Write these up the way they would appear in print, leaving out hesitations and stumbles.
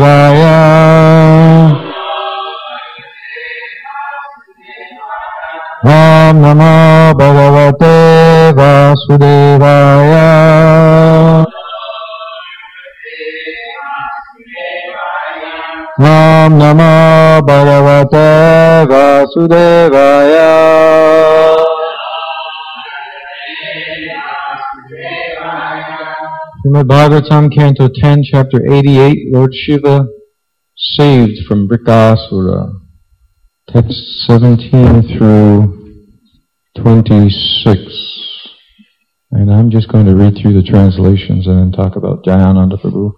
Om Namo Bhagavate Vasudevaya. Om Namo Bhagavate Vasudevaya. Srimad Bhagavatam, Canto 10, Chapter 88, Lord Shiva saved from Brikasura. Text 17 through 26. And I'm just going to read through the translations and then talk about Jayananda Prabhu.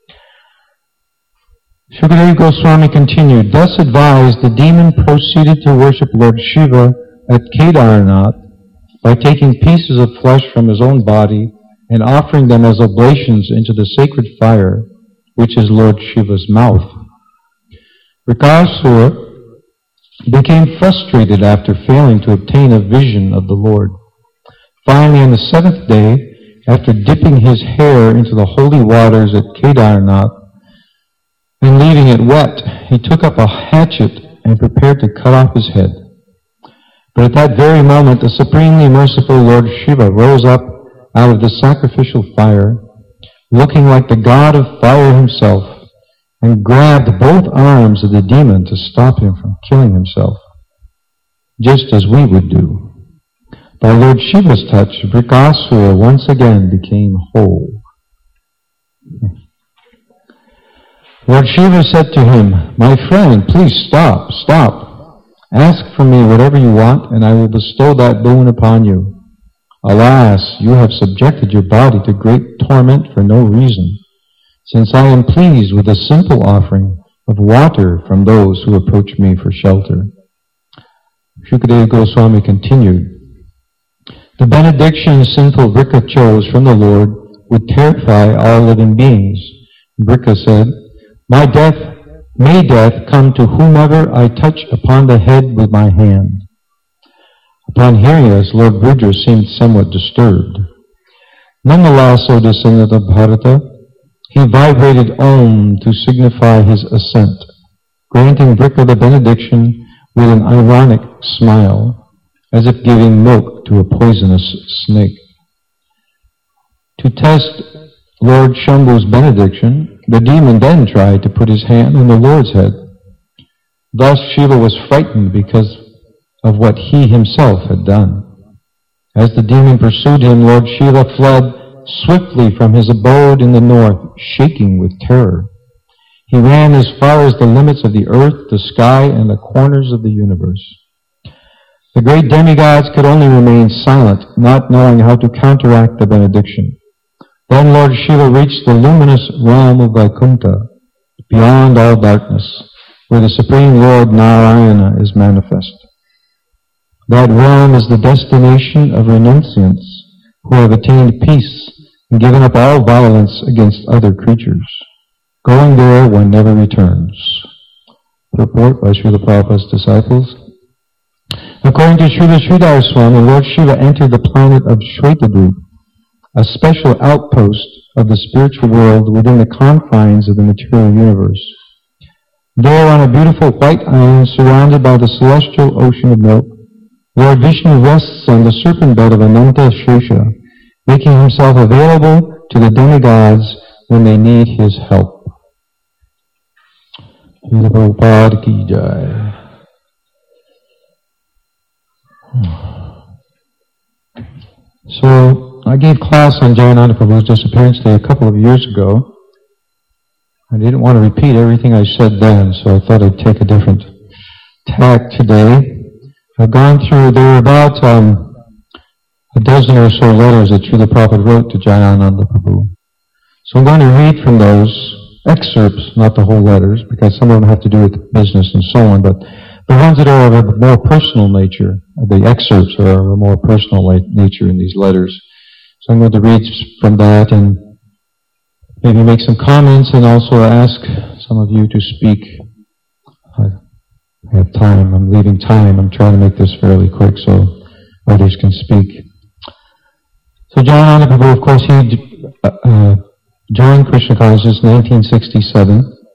Shukadeva Goswami continued, thus advised, the demon proceeded to worship Lord Shiva at Kedarnath by taking pieces of flesh from his own body and offering them as oblations into the sacred fire, which is Lord Shiva's mouth. Brikasura became frustrated after failing to obtain a vision of the Lord. Finally, on the seventh day, after dipping his hair into the holy waters at Kedarnath and leaving it wet, he took up a hatchet and prepared to cut off his head. But at that very moment, the supremely merciful Lord Shiva rose up out of the sacrificial fire, looking like the god of fire himself, and grabbed both arms of the demon to stop him from killing himself, just as we would do. By Lord Shiva's touch, Brikasura once again became whole. Lord Shiva said to him, my friend, please stop. Ask from me whatever you want, and I will bestow that boon upon you. Alas, you have subjected your body to great torment for no reason, since I am pleased with a simple offering of water from those who approach me for shelter. Shukadeva Goswami continued, the benediction sinful Brika chose from the Lord would terrify all living beings. Brika said, may death come to whomever I touch upon the head with my hand. Upon hearing this, Lord Rudra seemed somewhat disturbed. Nonetheless, O descendant of Bharata, he vibrated Om to signify his assent, granting Brika the benediction with an ironic smile, as if giving milk to a poisonous snake. To test Lord Shambhu's benediction, the demon then tried to put his hand on the Lord's head. Thus Shiva was frightened because of what he himself had done. As the demon pursued him, Lord Shiva fled swiftly from his abode in the north, shaking with terror. He ran as far as the limits of the earth, the sky, and the corners of the universe. The great demigods could only remain silent, not knowing how to counteract the benediction. Then Lord Shiva reached the luminous realm of Vaikuntha, beyond all darkness, where the Supreme Lord Narayana is manifest. That realm is the destination of renunciants who have attained peace and given up all violence against other creatures. Going there, one never returns. Purport by Srila Prabhupada's disciples. According to Srila Sridhar Swami, Lord Shiva entered the planet of Shvetadvipa, a special outpost of the spiritual world within the confines of the material universe. There, on a beautiful white island surrounded by the celestial ocean of milk, Lord Vishnu rests on the serpent bed of Ananta Shesha, making himself available to the demigods when they need his help. Srila Prabhupada ki jai. So, I gave class on Jayananda Prabhu's disappearance day a couple of years ago. I didn't want to repeat everything I said then, so I thought I'd take a different tack today. I've gone through, there were about a dozen or so letters that Srila Prabhupada wrote to Jayananda Prabhu. So I'm going to read from those excerpts, not the whole letters, because some of them have to do with business and so on, but the ones that are of a more personal nature, the excerpts are of a more personal nature in these letters. So I'm going to read from that and maybe make some comments and also ask some of you to speak. I have time. I'm leaving time. I'm trying to make this fairly quick so others can speak. So Jayananda Prabhu, of course, he joined Krishna consciousness in 1967.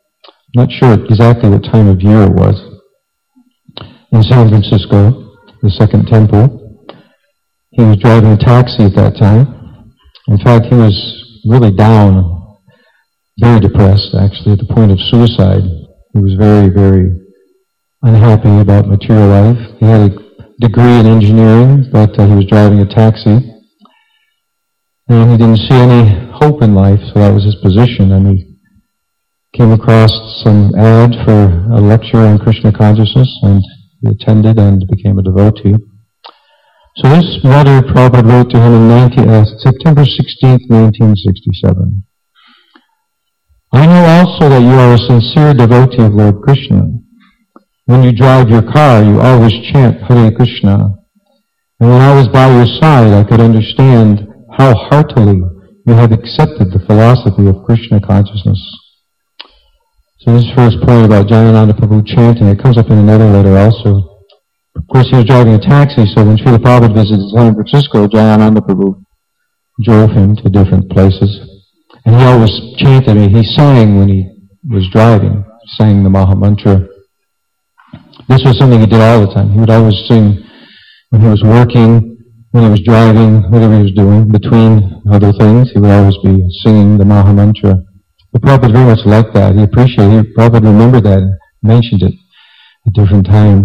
not sure exactly what time of year it was, in San Francisco, the Second Temple. He was driving a taxi at that time. In fact, he was really down, very depressed, actually, at the point of suicide. He was very, very unhappy about material life. He had a degree in engineering, but he was driving a taxi. And he didn't see any hope in life, so that was his position. And he came across some ad for a lecture on Krishna consciousness, and he attended and became a devotee. So this letter Prabhupada wrote to him in September 16th, 1967. I know also that you are a sincere devotee of Lord Krishna. When you drive your car, you always chant Hare Krishna. And when I was by your side, I could understand how heartily you have accepted the philosophy of Krishna consciousness. So this first point about Jayananda Prabhu chanting, it comes up in another letter also. Of course, he was driving a taxi, so when Srila Prabhupada visited San Francisco, Jayananda Prabhu drove him to different places. And he always chanted, he sang when he was driving, sang the Maha Mantra. This was something he did all the time. He would always sing when he was working, when he was driving, whatever he was doing, between other things, he would always be singing the Maha Mantra. The Prabhupada very much liked that. He appreciated it. Prabhupada remembered that and mentioned it at different times.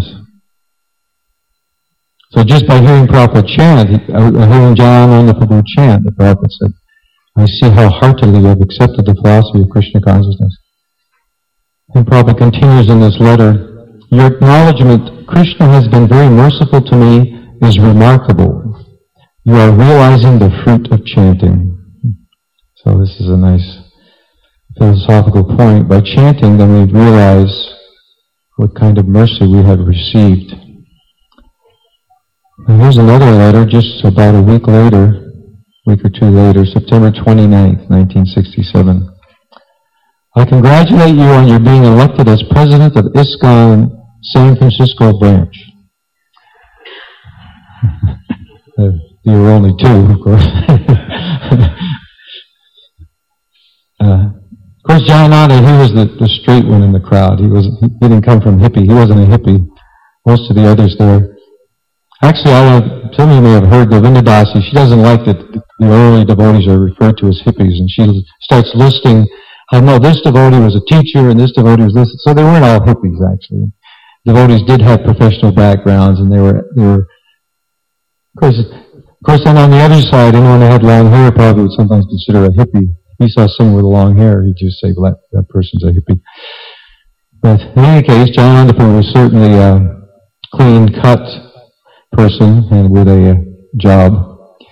So just by hearing Prabhupada chant, hearing Jayananda Prabhu chant, the Prabhupada said, I see how heartily you have accepted the philosophy of Krishna consciousness. And Prabhupada continues in this letter, your acknowledgement, Krishna has been very merciful to me, is remarkable. You are realizing the fruit of chanting. So this is a nice philosophical point. By chanting, then we realize what kind of mercy we have received. And here's another letter, just about a week or two later, September 29th, 1967. I congratulate you on your being elected as president of ISKCON San Francisco branch. There were only two, of course. Of course, Jayananda, he was the straight one in the crowd. He didn't come from hippie. He wasn't a hippie. Most of the others there. Actually, some of you may have heard Govinda Dasi. She doesn't like that the early devotees are referred to as hippies, and she starts listing, I know this devotee was a teacher, and this devotee was this. So they weren't all hippies, actually. Devotees did have professional backgrounds, and they were of course, then on the other side, anyone that had long hair probably would sometimes consider a hippie. If he saw someone with long hair, he'd just say, well, that person's a hippie. But in any case, Jayananda Prabhu was certainly a clean-cut person and with a job.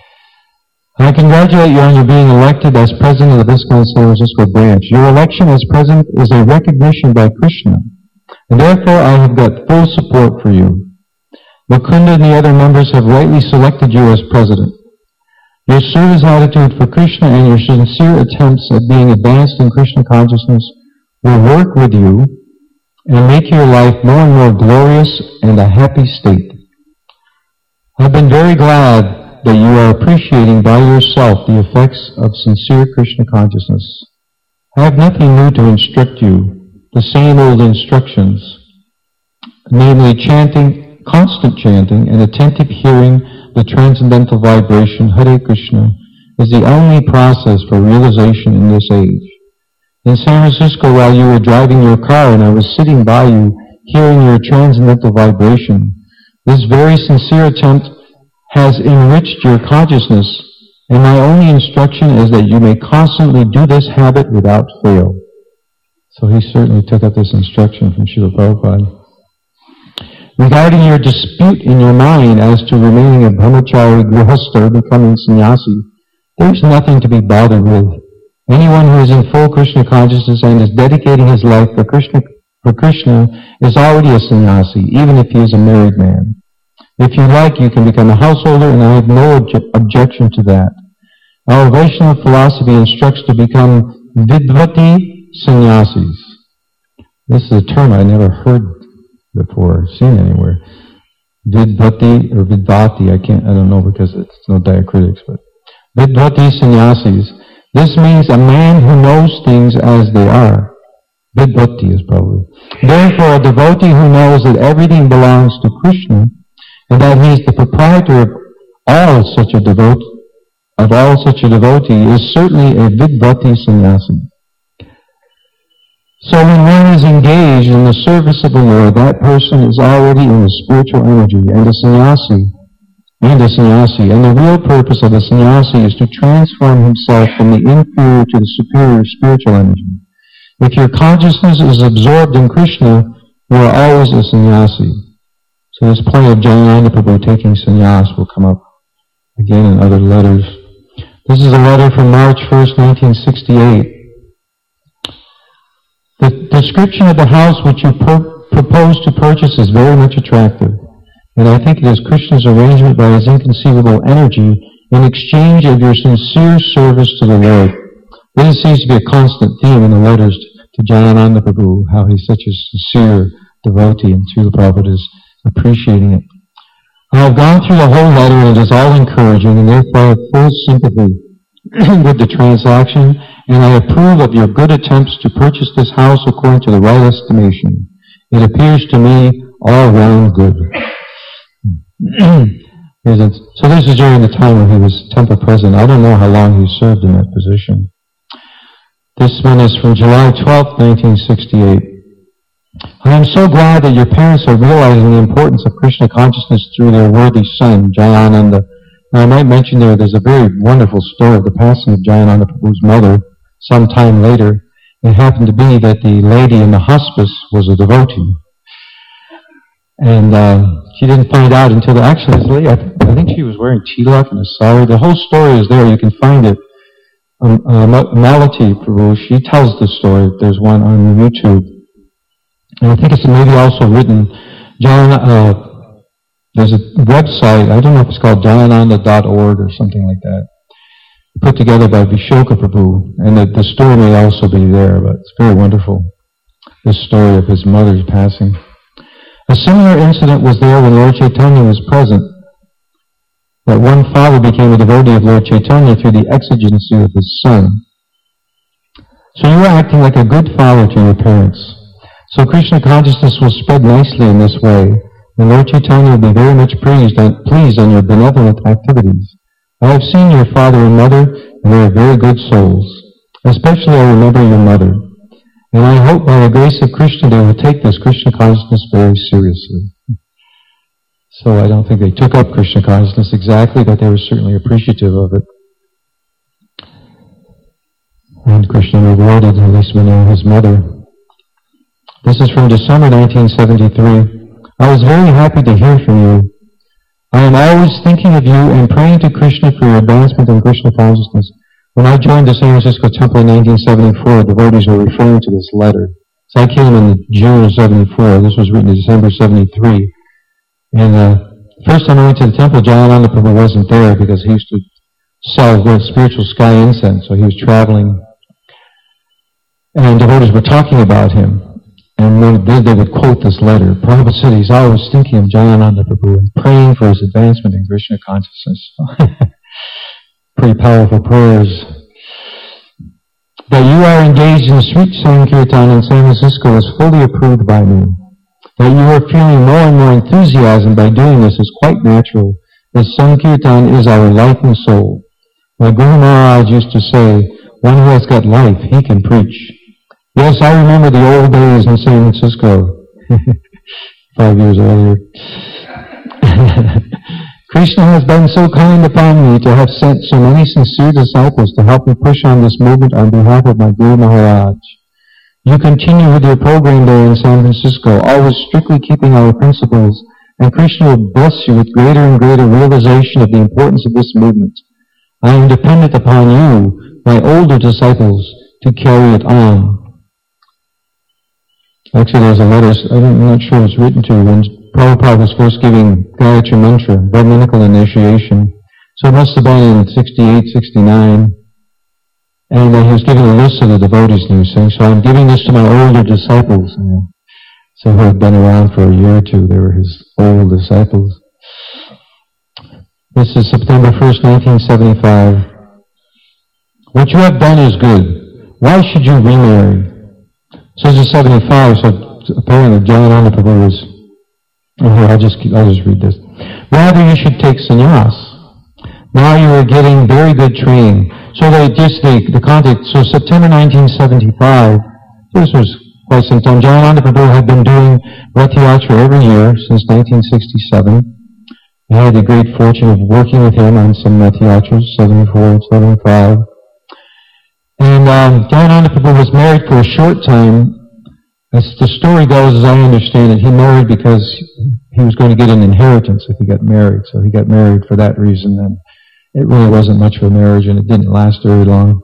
I congratulate you on your being elected as president of the ISKCON San Francisco branch. Your election as president is a recognition by Krishna, and therefore I have got full support for you. Mukunda and the other members have rightly selected you as president. Your service attitude for Krishna and your sincere attempts at being advanced in Krishna consciousness will work with you and make your life more and more glorious and a happy state. I've been very glad that you are appreciating by yourself the effects of sincere Krishna consciousness. I have nothing new to instruct you, the same old instructions, namely constant chanting and attentive hearing the transcendental vibration Hare Krishna is the only process for realization in this age. In San Francisco, while you were driving your car and I was sitting by you hearing your transcendental vibration, this very sincere attempt has enriched your consciousness, and my only instruction is that you may constantly do this habit without fail. So he certainly took up this instruction from Srila Prabhupada. Regarding your dispute in your mind as to remaining a brahmachari, grihastha, becoming sannyasi, there is nothing to be bothered with. Anyone who is in full Krishna consciousness and is dedicating his life for Krishna is already a sannyasi, even if he is a married man. If you like, you can become a householder, and I have no objection to that. Our Vaishnava philosophy instructs to become vidvati sannyasis. This is a term I never heard before, seen anywhere. Vidvati or vidvati, I don't know because it's no diacritics, but vidvati sannyasis. This means a man who knows things as they are. Vidbhakti is probably. Therefore, a devotee who knows that everything belongs to Krishna and that he is the proprietor of all such a devotee is certainly a Vidbhakti sannyasi. So when one is engaged in the service of the Lord, that person is already in the spiritual energy and a sannyasi. And the real purpose of the sannyasi is to transform himself from the inferior to the superior spiritual energy. If your consciousness is absorbed in Krishna, you are always a sannyasi. So this point of Jayananda Prabhu taking sannyas will come up again in other letters. This is a letter from March 1st, 1968. The description of the house which you propose to purchase is very much attractive, and I think it is Krishna's arrangement by his inconceivable energy in exchange of your sincere service to the Lord. This seems to be a constant theme in the letters to Jayananda Prabhu, how he's such a sincere devotee, and Srila Prabhupada is appreciating it. I have gone through the whole letter, and it is all encouraging, and therefore I have full sympathy with the transaction, and I approve of your good attempts to purchase this house according to the right estimation. It appears to me all round good. So this is during the time when he was temple president. I don't know how long he served in that position. This one is from July 12, 1968. I am so glad that your parents are realizing the importance of Krishna consciousness through their worthy son, Jayananda. Now, I might mention there's a very wonderful story of the passing of Jayananda Prabhu's mother some time later. It happened to be that the lady in the hospice was a devotee. And she didn't find out until actually this lady, I think she was wearing tilak and a sari. The whole story is there. You can find it. Malati Prabhu, she tells the story. There's one on YouTube. And I think it's maybe also written, there's a website, I don't know if it's called jayananda.org or something like that, put together by Vishoka Prabhu, and the story may also be there, but it's very wonderful, this story of his mother's passing. A similar incident was there when Lord Chaitanya was present, that one father became a devotee of Lord Chaitanya through the exigency of his son. So you are acting like a good father to your parents. So Krishna consciousness will spread nicely in this way, and Lord Chaitanya will be very much pleased on your benevolent activities. I have seen your father and mother, and they are very good souls. Especially I remember your mother. And I hope by the grace of Krishna they will take this Krishna consciousness very seriously. So I don't think they took up Krishna consciousness exactly, but they were certainly appreciative of it. And Krishna rewarded, at least we know, his mother. This is from December 1973. I was very happy to hear from you. I am always thinking of you and praying to Krishna for your advancement in Krishna consciousness. When I joined the San Francisco Temple in 1974, devotees were referring to this letter. So I came in June of 74. This was written in December 73. And first time I went to the temple, Jayananda Prabhu wasn't there because he used to sell spiritual sky incense, so he was traveling. And devotees were talking about him. And then they would quote this letter. Prabhupada said he's always thinking of Jayananda Prabhu and praying for his advancement in Krishna consciousness. Pretty powerful prayers. That you are engaged in Sweet Sankirtan in San Francisco is fully approved by me. That you are feeling more and more enthusiasm by doing this is quite natural, as Sankirtan is our life and soul. My Guru Maharaj used to say, one who has got life, he can preach. Yes, I remember the old days in San Francisco, 5 years earlier. Krishna has been so kind upon me to have sent so many sincere disciples to help me push on this movement on behalf of my Guru Maharaj. You continue with your program there in San Francisco, always strictly keeping our principles, and Krishna will bless you with greater and greater realization of the importance of this movement. I am dependent upon you, my older disciples, to carry it on. Actually, there's a letter, I'm not sure it's written to when Prabhupada was first giving Gayatri Mantra, Brahminical initiation. So it must have been in 68, 69. And he was giving a list of the devotees and he was saying, so I'm giving this to my older disciples. So who had been around for a year or two, they were his old disciples. This is September 1st, 1975. What you have done is good. Why should you remarry? So this is 75, so apparently Jayananda Prabhu was, I'll just read this. Rather, you should take sannyas. Now you are getting very good training. So the context, so September 1975, this was quite some time. Jayananda Prabhu had been doing Rath Yatra every year since 1967. I had the great fortune of working with him on some Rath Yatras, 74 and 75. And Jayananda Prabhu was married for a short time. As the story goes, as I understand it, he married because he was going to get an inheritance if he got married. So he got married for that reason, and it really wasn't much of a marriage, and it didn't last very long.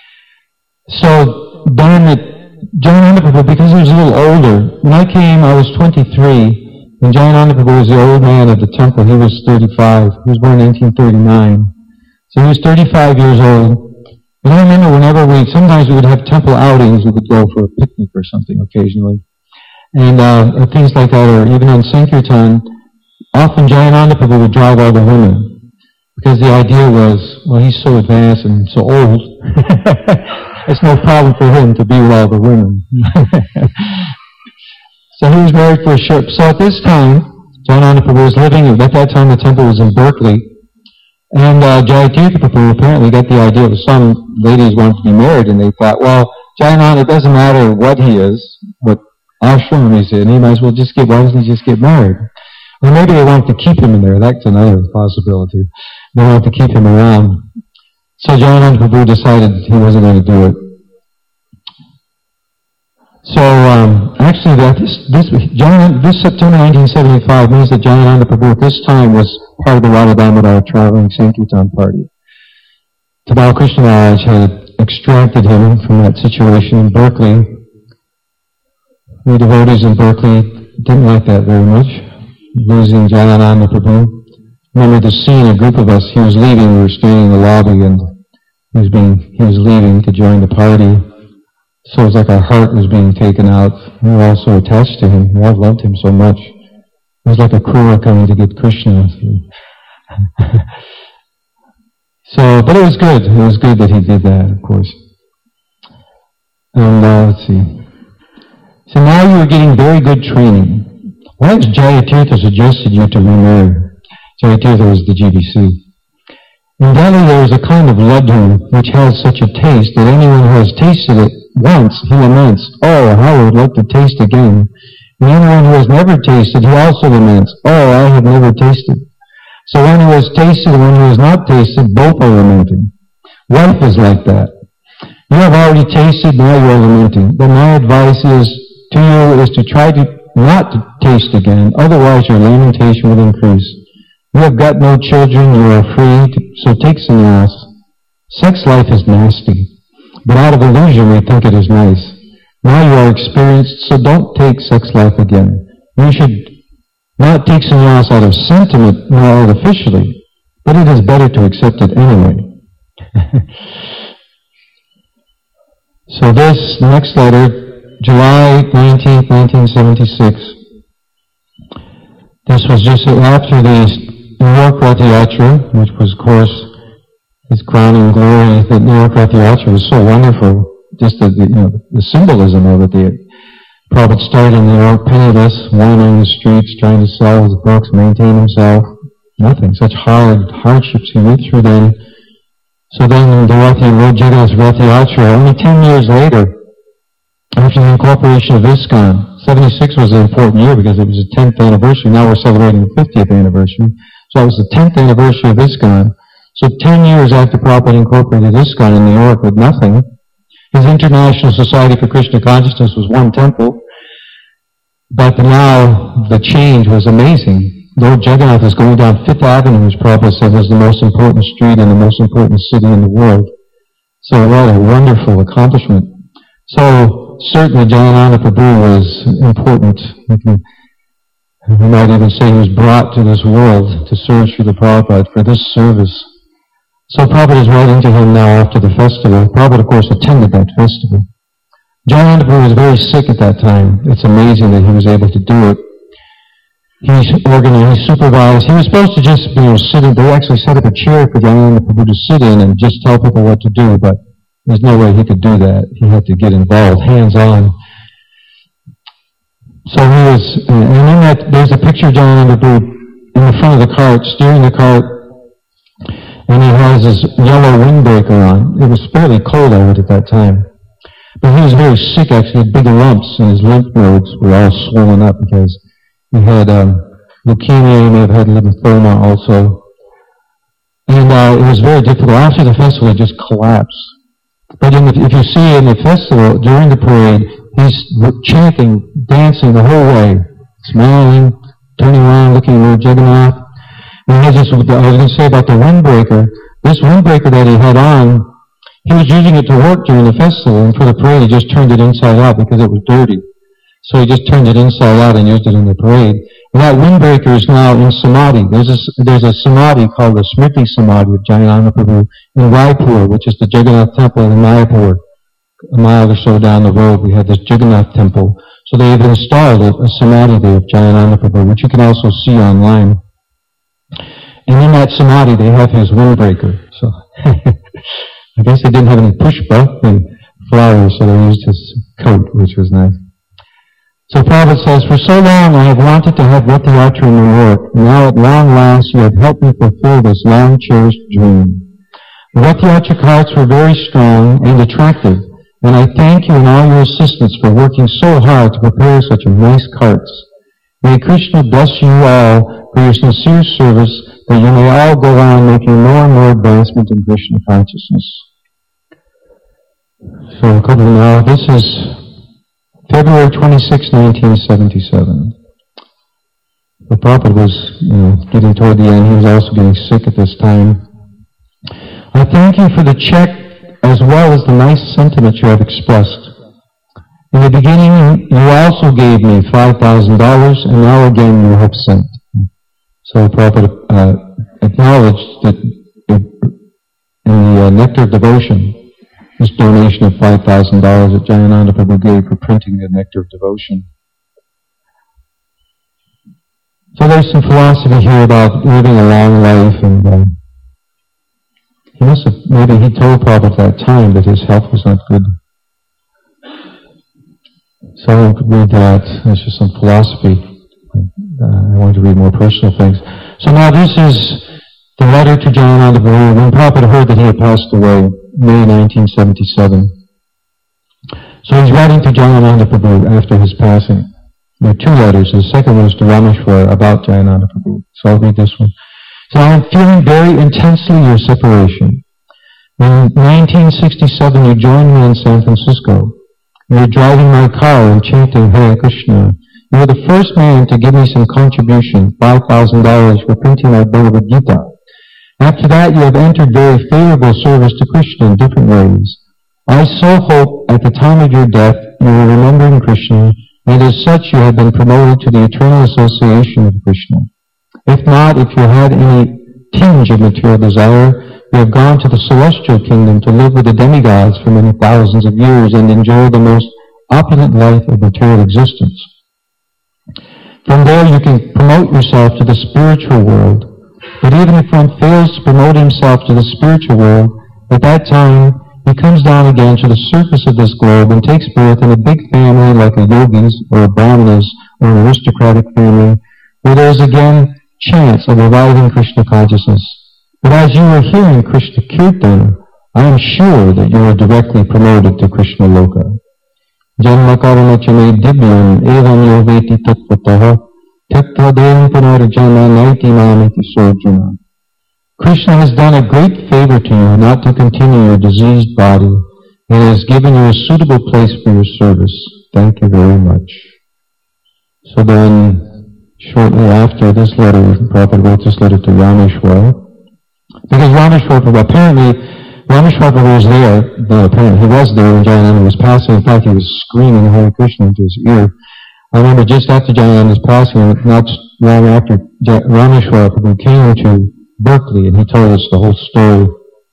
So then Jayananda Prabhu, because he was a little older, when I came, I was 23, and Jayananda Prabhu was the old man of the temple. He was 35. He was born in 1939. So he was 35 years old. And I remember sometimes we would have temple outings, we would go for a picnic or something occasionally. And things like that, or even on Sankirtan, often Jayananda Prabhu would drive all the women. Because the idea was, well, he's so advanced and so old, it's no problem for him to be with all the women. So he was married for a short. So at this time, Jayananda Prabhu was living, at that time the temple was in Berkeley, and Jayatirtha Prabhu apparently got the idea that some ladies wanted to be married, and they thought, well, Jayananda, it doesn't matter what he is, what ashram he's in, he might as well why doesn't he just get married? Or maybe they wanted to keep him in there. That's another possibility. They wanted to keep him around. So Jayananda Prabhu decided he wasn't going to do it. So actually, this September 1975 means that Jayananda Prabhu at this time was part of the Radha Damodar traveling Sankirtan party. Tamal Krishna Maharaj had extracted him from that situation in Berkeley. We devotees in Berkeley didn't like that very much, losing Jayananda Prabhu. Remember the scene, a group of us, he was leaving, we were standing in the lobby, and he was leaving to join the party. So it was like our heart was being taken out. We were all so attached to him. We all loved him so much. It was like a Krura coming to get Krishna. But it was good. It was good that he did that, of course. And let's see. So now you are getting very good training. Why has Jayatirtha suggested you to remarry? Jayatirtha was the GBC. In Delhi there is a kind of laddu which has such a taste that anyone who has tasted it once, he laments, oh, how I would like to taste again. And anyone who has never tasted, he also laments, oh, I have never tasted. So one who has tasted and one who has not tasted, both are lamenting. Life is like that. You have already tasted, now you are lamenting. But my advice is to you is to try not to taste again, otherwise your lamentation will increase. You have got no children, you are free, so take sannyas. Sex life is nasty. But out of illusion, we think it is nice. Now you are experienced, so don't take sex life again. You should not take sannyas out of sentiment, nor artificially, but it is better to accept it anyway. So this next letter, July 19th, 1976. This was just after the New York Rath Yatra, which was, of course, his crowning glory. The New York Rath Yatra was so wonderful. Just the symbolism of it. The Prophet started in New York penniless, wandering the streets, trying to sell his books, maintain himself. Nothing. Such hardships he went through then. So then the Lord Jagannath's Rath Yatra, only 10 years later, after the incorporation of ISKCON, 76 was an important year because it was the 10th anniversary. Now we're celebrating the 50th anniversary. So it was the 10th anniversary of ISKCON. So 10 years after Prabhupada incorporated ISKCON in New York with nothing, his International Society for Krishna Consciousness was one temple, but now the change was amazing. Lord Jagannath is going down Fifth Avenue, which Prabhupada said was the most important street in the most important city in the world. So what a wonderful accomplishment. So certainly Jayananda Prabhu was important. We might even say he was brought to this world to serve Srila Prabhupada for this service. So Prabhupada is writing to him now after the festival. Prabhupada, of course, attended that festival. Jayananda Prabhu was very sick at that time. It's amazing that he was able to do it. He organized, he supervised. He was supposed to just, sit in. They actually set up a chair for Jayananda Prabhu to sit in and just tell people what to do, but there's no way he could do that. He had to get involved, hands-on. there's a picture of Jayananda Prabhu in the front of the cart, steering the cart, and he has his yellow windbreaker on. It was fairly cold out at that time. But he was very sick, actually. He had big lumps, and his lymph nodes were all swollen up because he had leukemia. He may have had lymphoma also. And it was very difficult. After the festival, he just collapsed. But if you see in the festival, during the parade, he's chanting, dancing the whole way, smiling, turning around, looking at Lord Jagannath. And I was going to say about the windbreaker. This windbreaker that he had on, he was using it to work during the festival, and for the parade he just turned it inside out because it was dirty. So he just turned it inside out and used it in the parade. And that windbreaker is now in Samadhi. There's a Samadhi called the Smriti Samadhi of Jayananda Prabhu in Raipur, which is the Jagannath Temple in Mayapur. A mile or so down the road we have this Jagannath Temple. So they have installed a Samadhi there of Jayananda Prabhu, which you can also see online. And in that Samadhi they have his windbreaker. So I guess they didn't have any pushpa and flowers, so they used his coat, which was nice. So Prabhupada says, for so long I have wanted to have Rath Yatra in New York, and now at long last you have helped me fulfill this long-cherished dream. The Rath Yatra carts were very strong and attractive, and I thank you and all your assistants for working so hard to prepare such nice carts. May Krishna bless you all for your sincere service, that you may all go on making more and more advancement in Krishna consciousness. So, now this is February 26, 1977. The Prabhupada was, getting toward the end. He was also getting sick at this time. I thank you for the check as well as the nice sentiments you have expressed. In the beginning, you also gave me $5,000, and now again you have sent. So Prabhupada acknowledged that in the Nectar of Devotion, this donation of $5,000 that Jayananda Prabhu gave for printing the Nectar of Devotion. So there's some philosophy here about living a long life, and he must have, maybe he told Prabhupada at that time that his health was not good. So I won't read that. It's just some philosophy. I wanted to read more personal things. So now this is the letter to Jayananda Prabhu when Prabhupada heard that he had passed away, May 1977. So he's writing to Jayananda Prabhu after his passing. There are two letters. The second one is to Rameshwar about Jayananda Prabhu. So I'll read this one. So I am feeling very intensely your separation. In 1967 you joined me in San Francisco. You were driving my car and chanting Hare Krishna. You were the first man to give me some contribution, $5,000 for printing my Bhagavad Gita. After that, you have entered very favorable service to Krishna in different ways. I so hope at the time of your death you will remember in Krishna, and as such you have been promoted to the eternal association of Krishna. If not, if you had any tinge of material desire, you have gone to the celestial kingdom to live with the demigods for many thousands of years and enjoy the most opulent life of material existence. From there you can promote yourself to the spiritual world. But even if one fails to promote himself to the spiritual world, at that time he comes down again to the surface of this globe and takes birth in a big family like a yogi's or a brahmana's or an aristocratic family, where there is again chance of reviving Krishna consciousness. But as you are hearing Krishna Kirtan, I am sure that you are directly promoted to Krishna Loka. Janma karma chame divyam evam yo veti tattvataha tattvadevam punarjana naiti mamiti sojana. Krishna has done a great favor to you not to continue your diseased body and has given you a suitable place for your service. Thank you very much. So then, shortly after this letter, Prabhupada wrote this letter to Rameshwar. Because Rameshwar Prabhu was there, no, apparently he was there when Jayananda was passing. In fact, he was screaming Hare Krishna into his ear. I remember just after Jayananda's passing, not long after, Rameshwar Prabhu came to Berkeley and he told us the whole story.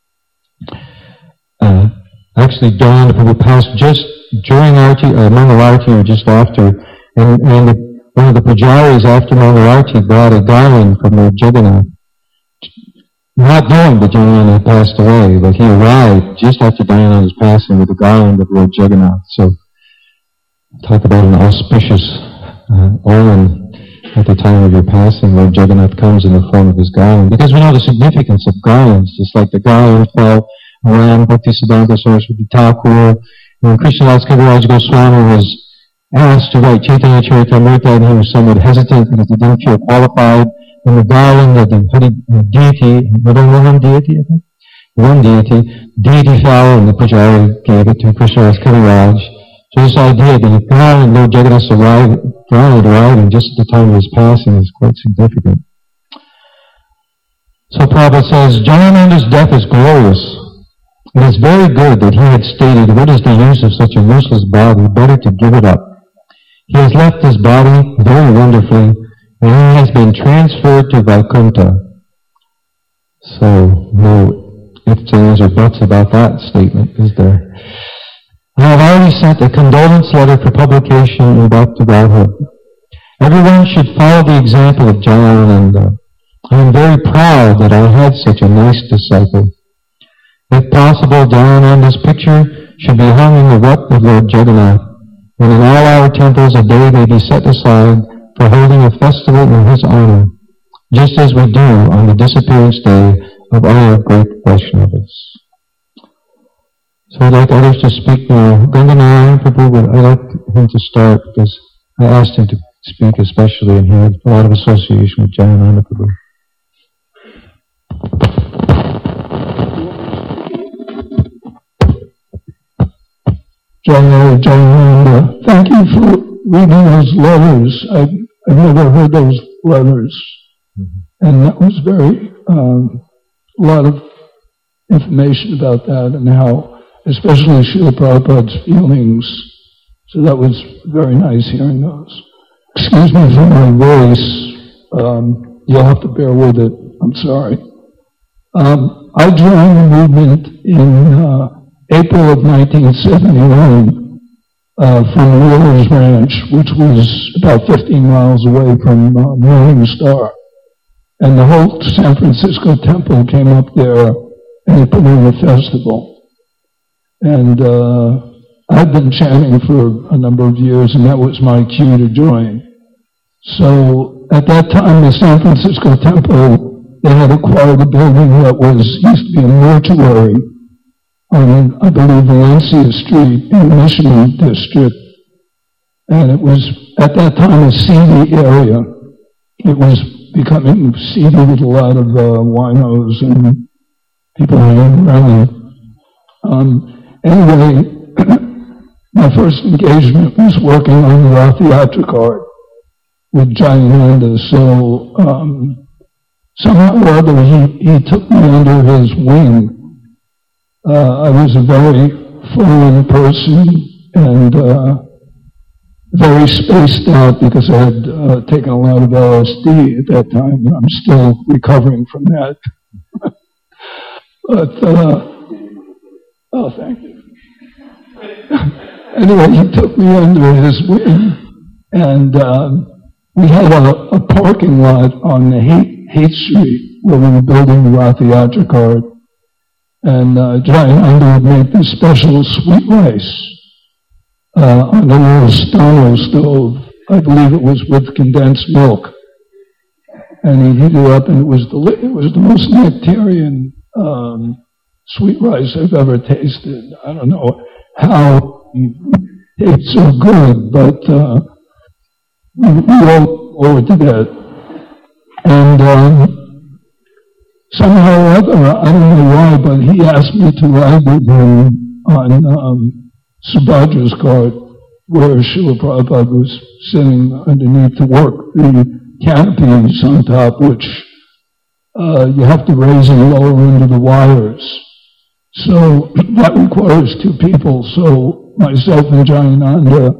Actually, Jayananda Prabhu passed just during Mangal Arati or just after, and one of the pujaris after Mangal Arati brought a garland from Lord Jagannath. Not knowing that Jayananda had passed away, but he arrived just after Jayananda's passing with the garland of Lord Jagannath. So, talk about an auspicious omen at the time of your passing, Lord Jagannath comes in the form of his garland. Because we know the significance of garlands, just like the garland fell around Bhaktisiddhanta Saraswati Thakur. When Krishnadas Kaviraj Goswami was asked to write Chaitanya Charitamrita, and he was somewhat hesitant because he didn't feel qualified. And the garland of the deity, one deity, I think? One deity fell, and the Pujari gave it to Krishnadas Kaviraj. So this idea that the garland Lord Jagannath arriving just at the time of his passing is quite significant. So Prabhupada says, Jayananda's death is glorious. It is very good that he had stated, what is the use of such a useless body, better to give it up. He has left his body very wonderfully, and he has been transferred to Vaikuntha. So, no ifs, ands, or buts about that statement, is there? I have already sent a condolence letter for publication in Bhakti Radha. Everyone should follow the example of Jayananda. I am very proud that I had such a nice disciple. If possible, Jayananda's picture should be hung in the rut of Lord Jagannath, and in all our temples a day may be set aside for holding a festival in his honor, just as we do on the disappearance day of our great Vaishnavas. So I'd like others to speak now. Ganganarayan Prabhu, I'd like him to start because I asked him to speak especially, and he had a lot of association with Jayananda Prabhu. Jayananda, thank you for reading those letters. I've never heard those letters. And that was very, a lot of information about that and how, especially Srila Prabhupada's feelings. So that was very nice hearing those. Excuse me for my voice. You'll have to bear with it. I'm sorry. I joined the movement in April of 1971 from Wheeler's Ranch, which was about 15 miles away from Morning Star. And the whole San Francisco Temple came up there and they put on a festival. And I'd been chanting for a number of years, and that was my cue to join. So at that time, the San Francisco Temple, they had acquired a building that used to be a mortuary on, I believe, Valencia Street in the Mission District. And it was, at that time, a seedy area. It was becoming seedy with a lot of winos and people hanging around. Anyway, my first engagement was working on the Rath Yatra card with Jayananda. So somehow or other he took me under his wing. I was a very foreign person and very spaced out because I had taken a lot of LSD at that time, and I'm still recovering from that. But, oh, thank you. Anyway, he took me under his wing, and we had a parking lot on the Haight Street where we were building the Rath Yatra card. And Jayananda would make this special sweet rice on a little stone stove. I believe it was with condensed milk. And he'd heat it up, and it was the most nectarian sweet rice I've ever tasted. I don't know how it's so good, but we all owe it to that. And somehow or other, I don't know why, but he asked me to ride with him on Subhadra's cart, where Srila Prabhupada was sitting underneath to work the canopies on top, which you have to raise and lower into the wires. So that requires two people. So myself and Jayananda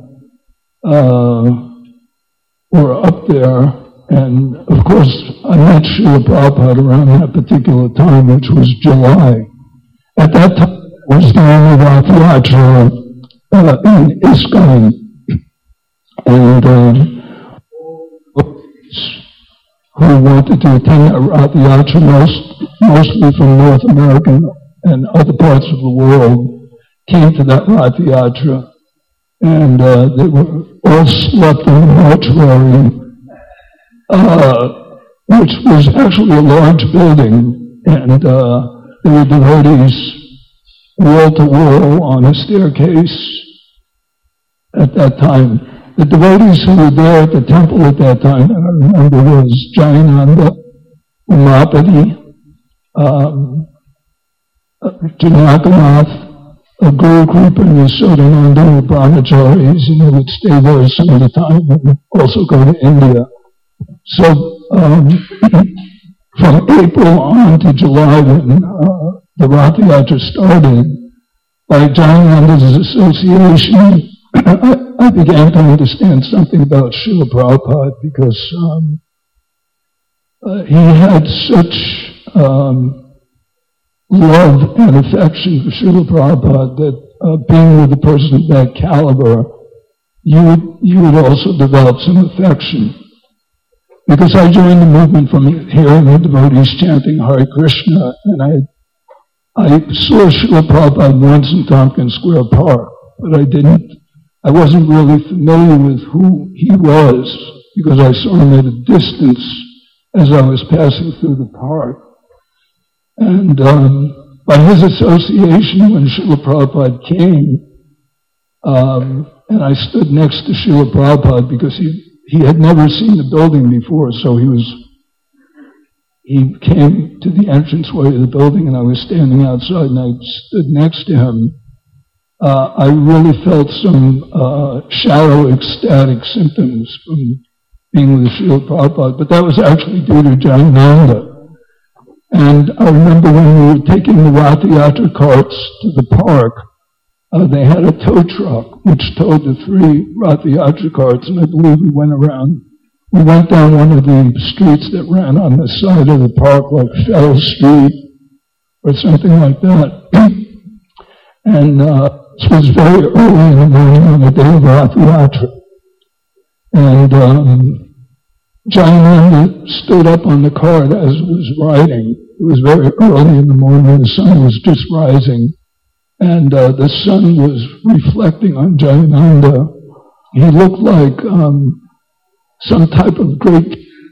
were up there. And, of course, I met Srila Prabhupada around that particular time, which was July. At that time, I was doing the Rath Yatra in ISKCON. And who wanted to attend that Rath Yatra, mostly from North America and other parts of the world, came to that Rath Yatra. and they were all slept in the mortuary, which was actually a large building, and there were devotees wall to wall on a staircase at that time. The devotees who were there at the temple at that time, and I remember, was Jayananda, Umapati, Janakanath, Guru Kripa and Yashodananda were brahmacharis, and they would stay there some of the time and also go to India. So from April on to July, when the Rath Yatra started, by Jayananda's association, I began to understand something about Srila Prabhupada, because he had such love and affection for Srila Prabhupada that being with a person of that caliber, you would also develop some affection. Because I joined the movement from hearing the devotees chanting Hare Krishna, and I saw Srila Prabhupada once in Tompkins Square Park, but I wasn't really familiar with who he was, because I saw him at a distance as I was passing through the park. And by his association, when Srila Prabhupada came, and I stood next to Srila Prabhupada, because he had never seen the building before, so he came to the entranceway of the building, and I was standing outside, and I stood next to him. I really felt some shallow ecstatic symptoms from being with Srila Prabhupada, but that was actually due to Jayananda. And I remember when we were taking the Rath Yatra carts to the park, they had a tow truck which towed the 3 Rath Yatra carts, and I believe we went down one of the streets that ran on the side of the park, like Fell Street or something like that. And this was very early in the morning on the day of Rath Yatra. And Jayananda stood up on the cart as it was riding. It was very early in the morning, the sun was just rising, and the sun was reflecting on Jayananda. He looked like some type of great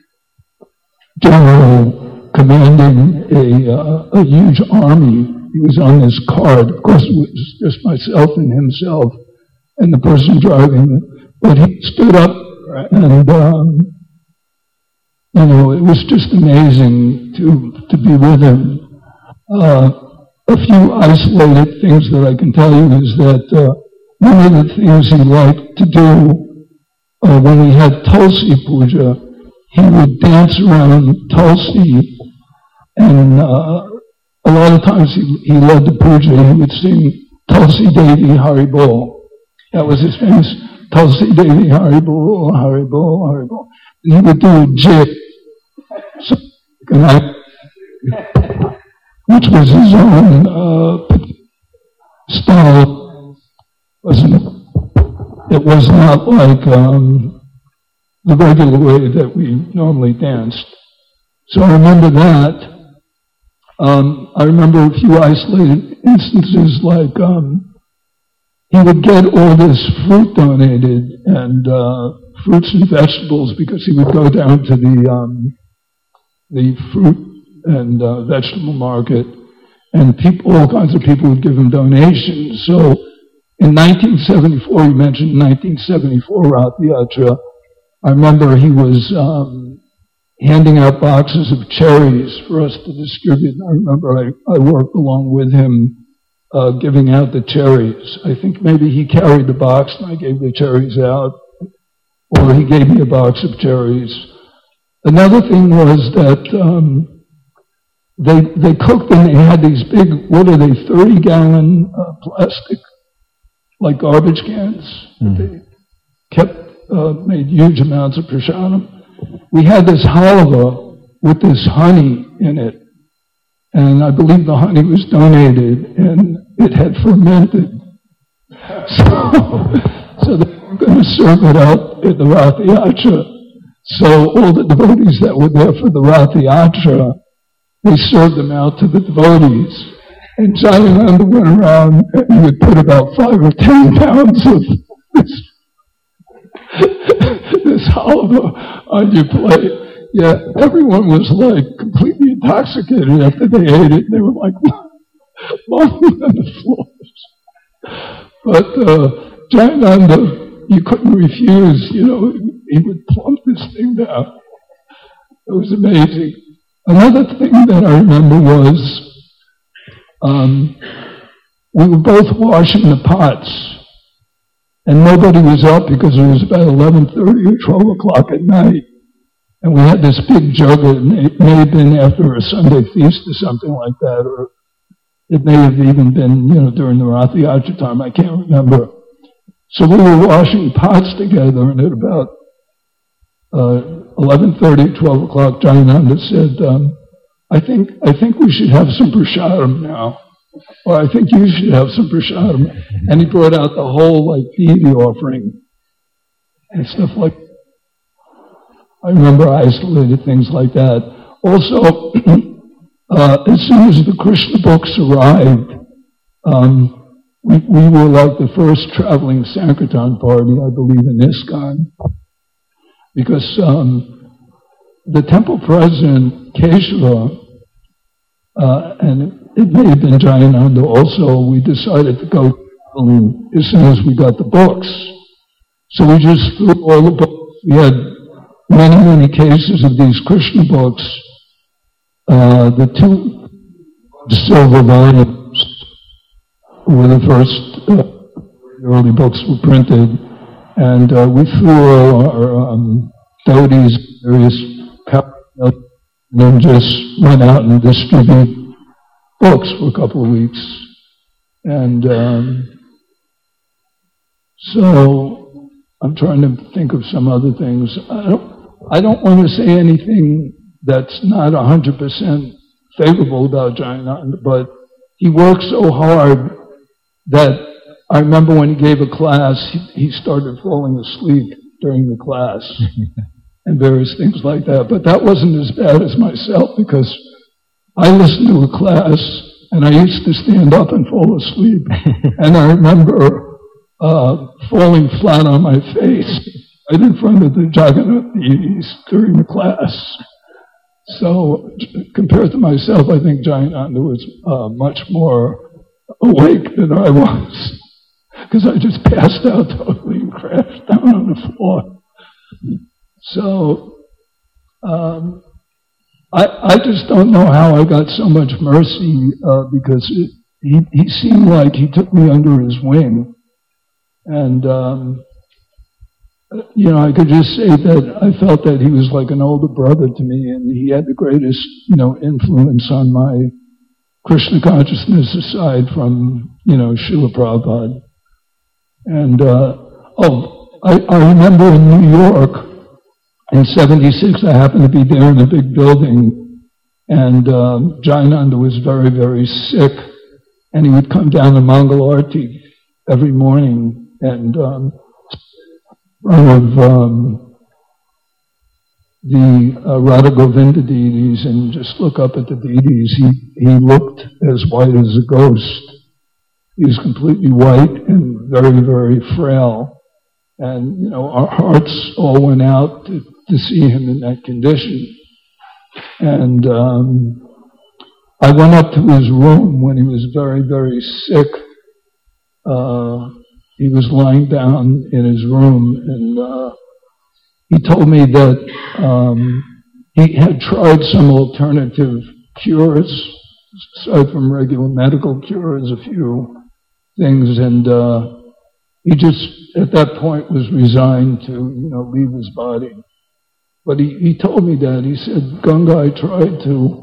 general commanding a huge army. He was on this cart. Of course, it was just myself and himself and the person driving it. But he stood up, and it was just amazing to be with him. A few isolated things that I can tell you is that one of the things he liked to do when we had Tulsi Puja, he would dance around Tulsi, and a lot of times he led the puja. He would sing Tulsi Devi Hari Bol. That was his famous Tulsi Devi Hari Bol, Hari Bol, Hari Bol. And he would do a jig, which was his own style. It was not like the regular way that we normally danced. So I remember that. I remember a few isolated instances, like he would get all this fruit donated, and fruits and vegetables, because he would go down to the fruit and vegetable market, and all kinds of people would give him donations. So in 1974, you mentioned 1974 Rath Yatra, I remember he was handing out boxes of cherries for us to distribute. I remember I worked along with him giving out the cherries. I think maybe he carried the box and I gave the cherries out, or he gave me a box of cherries. Another thing was that they cooked, and they had these big, 30-gallon plastic, like garbage cans. They made huge amounts of prasadam. We had this halva with this honey in it, and I believe the honey was donated, and it had fermented. So they were going to serve it out at the Rath Yatra. So all the devotees that were there for the Rath Yatra, they served them out to the devotees. And Jayananda went around, and he would put about 5 or 10 pounds of this halva on your plate. Yeah, everyone was like completely intoxicated after they ate it. They were like lying on the floors. But Jayananda, you couldn't refuse. He would plump this thing down. It was amazing. Another thing that I remember was we were both washing the pots, and nobody was up because it was about 11:30 or 12 o'clock at night. And we had this big jug, it may have been after a Sunday feast or something like that, or it may have even been, during the Rath Yatra time, I can't remember. So we were washing pots together, and at about 11:30, 12 o'clock, Jayananda said, I think we should have some prasadam now. Or I think you should have some prasadam. And he brought out the whole, deity offering and stuff like that. I remember isolated things like that. Also, as soon as the Krishna books arrived, we were like the first traveling Sankirtan party, I believe, in ISKCON. Because the temple president, Keshava, and it may have been Jayananda also, we decided to go traveling as soon as we got the books. So we just threw all the books. We had many, many cases of these Krishna books. The two silver volumes were the first early books were printed, and we threw all our devotees, various and then just went out and distributed books for a couple of weeks. And so I'm trying to think of some other things. I don't want to say anything that's not 100% favorable about Jayananda, but he worked so hard that I remember when he gave a class, he started falling asleep during the class and various things like that. But that wasn't as bad as myself, because I listened to a class and I used to stand up and fall asleep. And I remember falling flat on my face right in front of the Jagannath deities during the class. So compared to myself, I think Jayananda was much more awake than I was, because I just passed out totally and crashed down on the floor. So I just don't know how I got so much mercy, because he seemed like he took me under his wing. And, I could just say that I felt that he was like an older brother to me, and he had the greatest, influence on my Krishna consciousness aside from, Srila Prabhupada. And, I remember in New York, in 76, I happened to be there in a big building, and Jayananda was very, very sick, and he would come down to Mangal Arati every morning, and in front of the Radha Govinda deities and just look up at the deities. He looked as white as a ghost. He was completely white and very, very frail. And, our hearts all went out to see him in that condition. And I went up to his room when he was very, very sick. He was lying down in his room, and he told me that he had tried some alternative cures, aside from regular medical cures, a few things, and he just, at that point, was resigned to, leave his body. But he told me that. He said, Ganga, I tried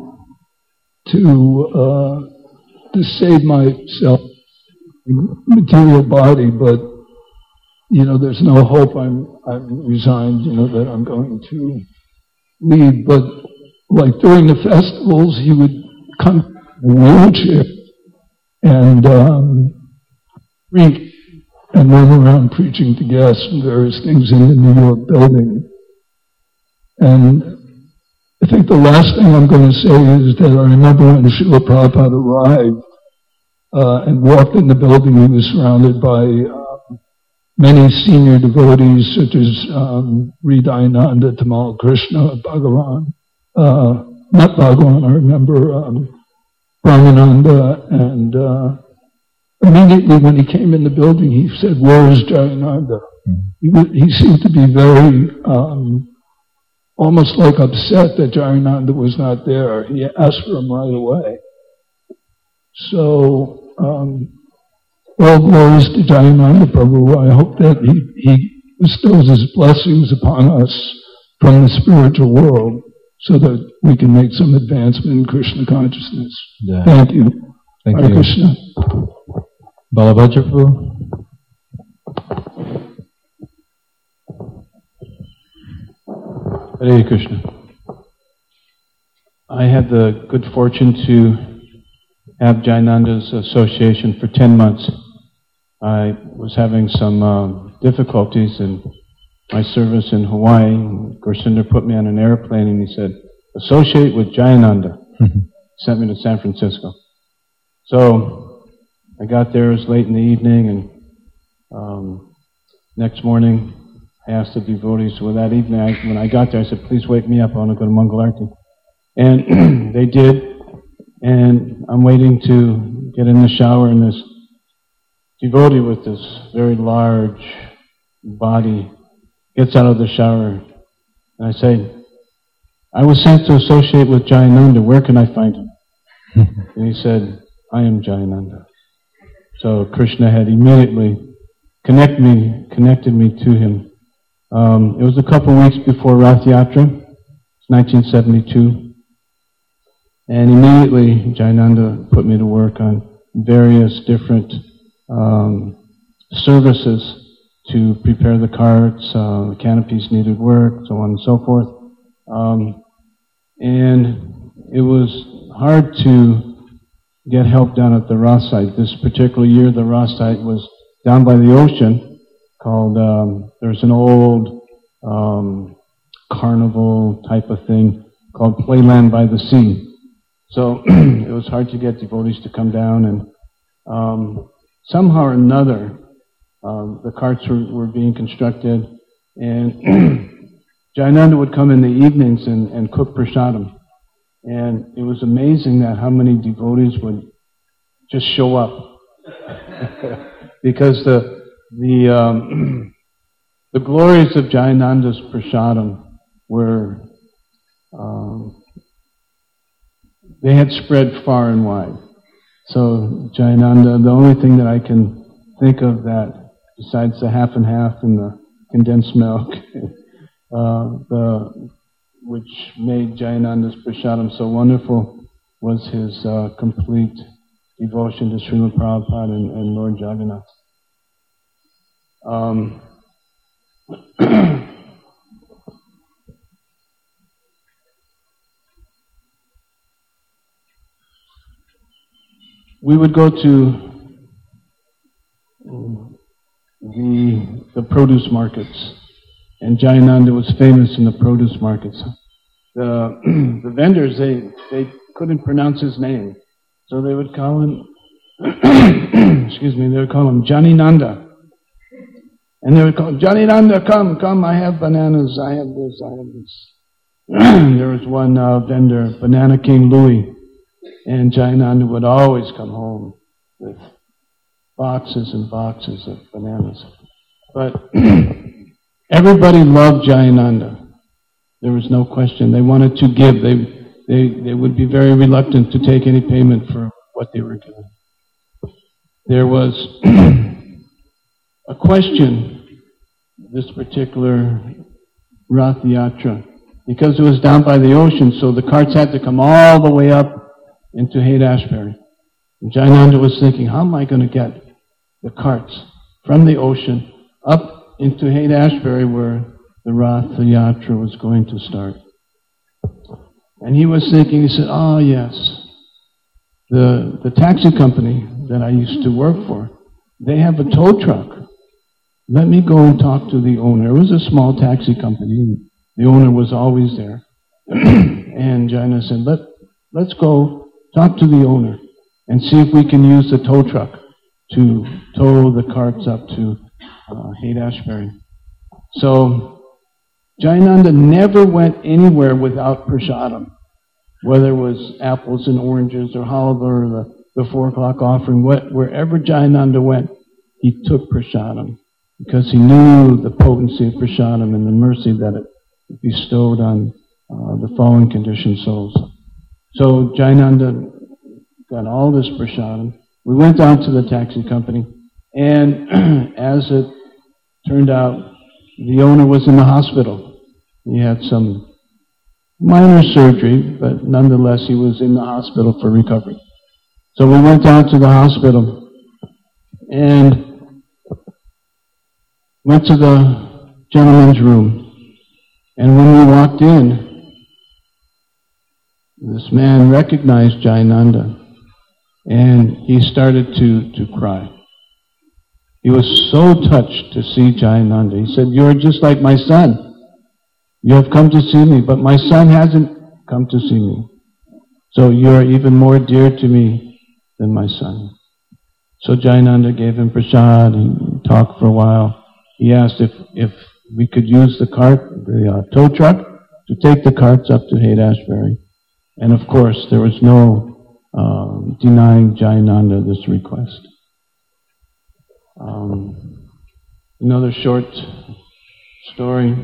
to save myself, material body, but there's no hope. I'm resigned, that I'm going to leave. But like during the festivals, he would come in a wheelchair and preach and run around preaching to guests and various things in the New York building. And I think the last thing I'm going to say is that I remember when Srila Prabhupada arrived and walked in the building, he was surrounded by many senior devotees such as Hridayananda, Tamal Krishna, Bhagavan, not Bhagavan, I remember Brahmananda, and immediately when he came in the building, he said, "Where is Jayananda?" He seemed to be very, almost like upset that Jayananda was not there. He asked for him right away. So, all glories to Jayananda Prabhu. I hope that he bestows his blessings upon us from the spiritual world so that we can make some advancement in Krishna consciousness. Yeah. Thank you. Thank Hare you. Krishna. Balabhadra Prabhu. Hare Krishna. I had the good fortune to have Jayananda's association for 10 months. I was having some difficulties in my service in Hawaii. Gursinder put me on an airplane and he said, "Associate with Jayananda." Sent me to San Francisco. So I got there, it was late in the evening, and next morning I asked the devotees, well, that evening when I got there, I said, "Please wake me up, I want to go to Mangalarti." And they did, and I'm waiting to get in the shower, and this devotee with this very large body gets out of the shower, and I say, "I was sent to associate with Jayananda, where can I find him?" And he said, "I am Jayananda." So Krishna had immediately connected me to him. It was a couple weeks before Rath Yatra, it's 1972, and immediately Jayananda put me to work on various different services to prepare the carts, the canopies needed work, so on and so forth. And it was hard to get help down at the Rath site. This particular year, the Rath site was down by the ocean called, there's an old carnival type of thing called Playland by the Sea. So it was hard to get devotees to come down, and somehow or another, the carts were being constructed, and Jayananda would come in the evenings and cook prasadam. And it was amazing that how many devotees would just show up. Because the glories of Jayananda's prasadam were, they had spread far and wide. So Jayananda, the only thing that I can think of that, besides the half and half and the condensed milk, which made Jayananda's prasadam so wonderful, was his complete devotion to Srila Prabhupada and Lord Jagannath. We would go to the produce markets, and Jayananda was famous in the produce markets. The vendors, they couldn't pronounce his name, so they would call him, excuse me, they would call him Johnny Nanda. And they would call him, "Johnny Nanda, come, I have bananas, I have this, I have this." There was one vendor, Banana King Louis, and Jayananda would always come home with boxes and boxes of bananas. But everybody loved Jayananda. There was no question. They wanted to give. They would be very reluctant to take any payment for what they were given. There was a question, this particular Rath Yatra, because it was down by the ocean, so the carts had to come all the way up into Haight-Ashbury. And Jayananda was thinking, how am I going to get the carts from the ocean up into Haight-Ashbury where the Rath Yatra was going to start? And he was thinking, he said, "Ah, yes, the taxi company that I used to work for, they have a tow truck. Let me go and talk to the owner." It was a small taxi company. The owner was always there. And Jayananda said, let's go talk to the owner and see if we can use the tow truck to tow the carts up to Haight-Ashbury. So Jayananda never went anywhere without prasadam, whether it was apples and oranges or halva or the 4 o'clock offering. Wherever Jayananda went, he took prasadam because he knew the potency of prasadam and the mercy that it bestowed on the fallen conditioned souls. So Jayananda got all this prasadam. We went down to the taxi company, and as it turned out, the owner was in the hospital. He had some minor surgery, but nonetheless he was in the hospital for recovery. So we went down to the hospital and went to the gentleman's room. And when we walked in, this man recognized Jayananda, and he started to cry. He was so touched to see Jayananda. He said, "You're just like my son. You have come to see me, but my son hasn't come to see me. So you're even more dear to me than my son." So Jayananda gave him prasad and talked for a while. He asked if we could use the cart, the tow truck, to take the carts up to Haight-Ashbury. And of course, there was no denying Jayananda this request. Another short story.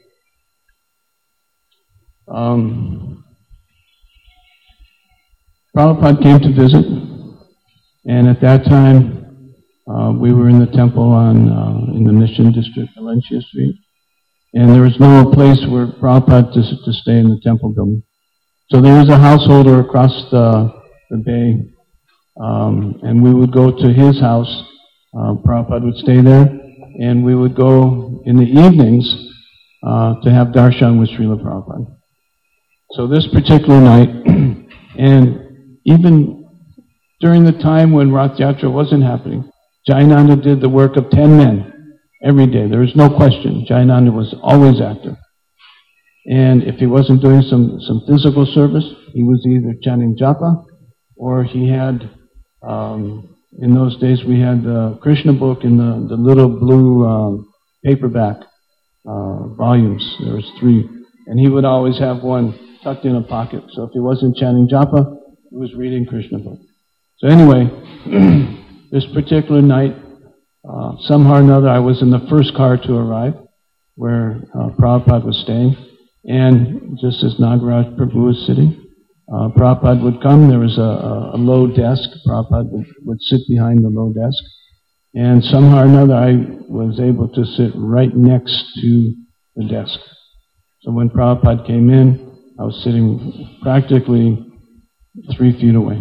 Prabhupada came to visit, and at that time we were in the temple in the Mission District, Valencia Street, and there was no place where Prabhupada to stay in the temple building. So there was a householder across the bay, and we would go to his house. Prabhupada would stay there, and we would go in the evenings to have darshan with Srila Prabhupada. So this particular night, and even during the time when Rath Yatra wasn't happening, Jayananda did the work of 10 men every day. There was no question. Jayananda was always active. And if he wasn't doing some physical service, he was either chanting japa, or he had, in those days we had the Krishna book in the little blue paperback volumes. There was 3. And he would always have one tucked in a pocket. So if he wasn't chanting japa, he was reading Krishna book. So anyway, this particular night, somehow or another, I was in the first car to arrive, where Prabhupada was staying. And just as Nagaraj Prabhu was sitting, Prabhupada would come. There was a low desk. Prabhupada would sit behind the low desk. And somehow or another, I was able to sit right next to the desk. So when Prabhupada came in, I was sitting practically 3 feet away.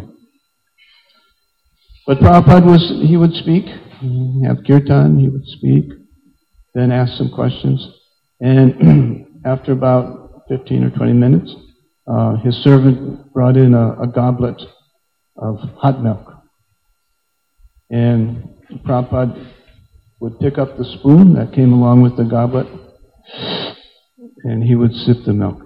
But Prabhupada he would speak, have kirtan, he would speak, then ask some questions. And after about 15 or 20 minutes, his servant brought in a goblet of hot milk. And Prabhupada would pick up the spoon that came along with the goblet, and he would sip the milk.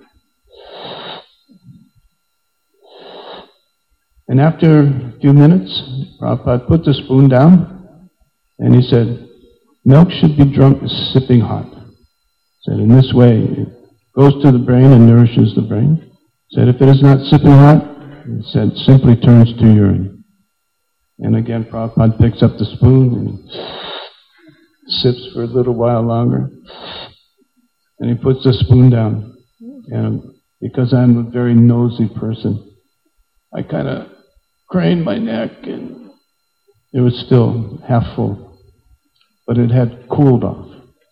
And after a few minutes, Prabhupada put the spoon down, and he said, "Milk should be drunk sipping hot." He said, "In this way, it goes to the brain and nourishes the brain." He said, "If it is not sipping hot," he said, "simply turns to urine." And again, Prabhupada picks up the spoon and sips for a little while longer. And he puts the spoon down. And because I'm a very nosy person, I kind of craned my neck, and it was still half full. But it had cooled off.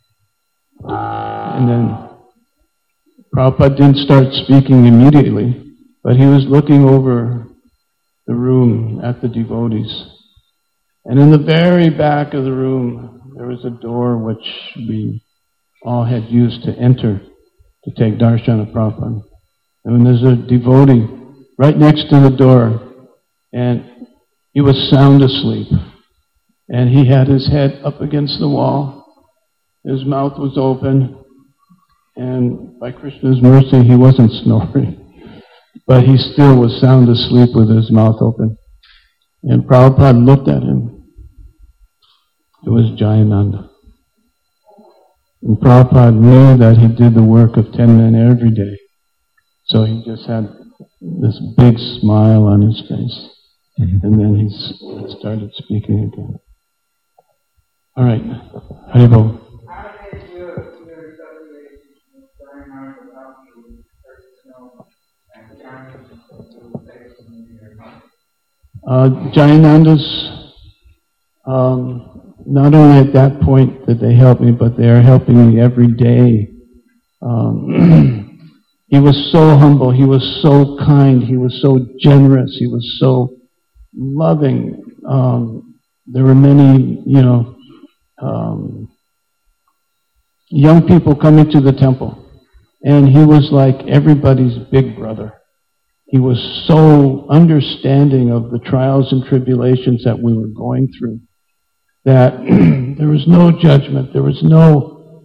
And then Prabhupada didn't start speaking immediately, but he was looking over the room at the devotees. And in the very back of the room, there was a door which we all had used to enter to take darshan of Prabhupada. And there's a devotee right next to the door, and he was sound asleep. And he had his head up against the wall. His mouth was open. And by Krishna's mercy, he wasn't snoring. But he still was sound asleep with his mouth open. And Prabhupada looked at him. It was Jayananda. And Prabhupada knew that he did the work of 10 men every day. So he just had this big smile on his face. And then he started speaking again. All right. Haribol. Jayananda's, not only at that point did they help me, but they are helping me every day. He was so humble, he was so kind, he was so generous, he was so loving. There were many, young people coming to the temple, and he was like everybody's big brother. He was so understanding of the trials and tribulations that we were going through, that there was no judgment, there was no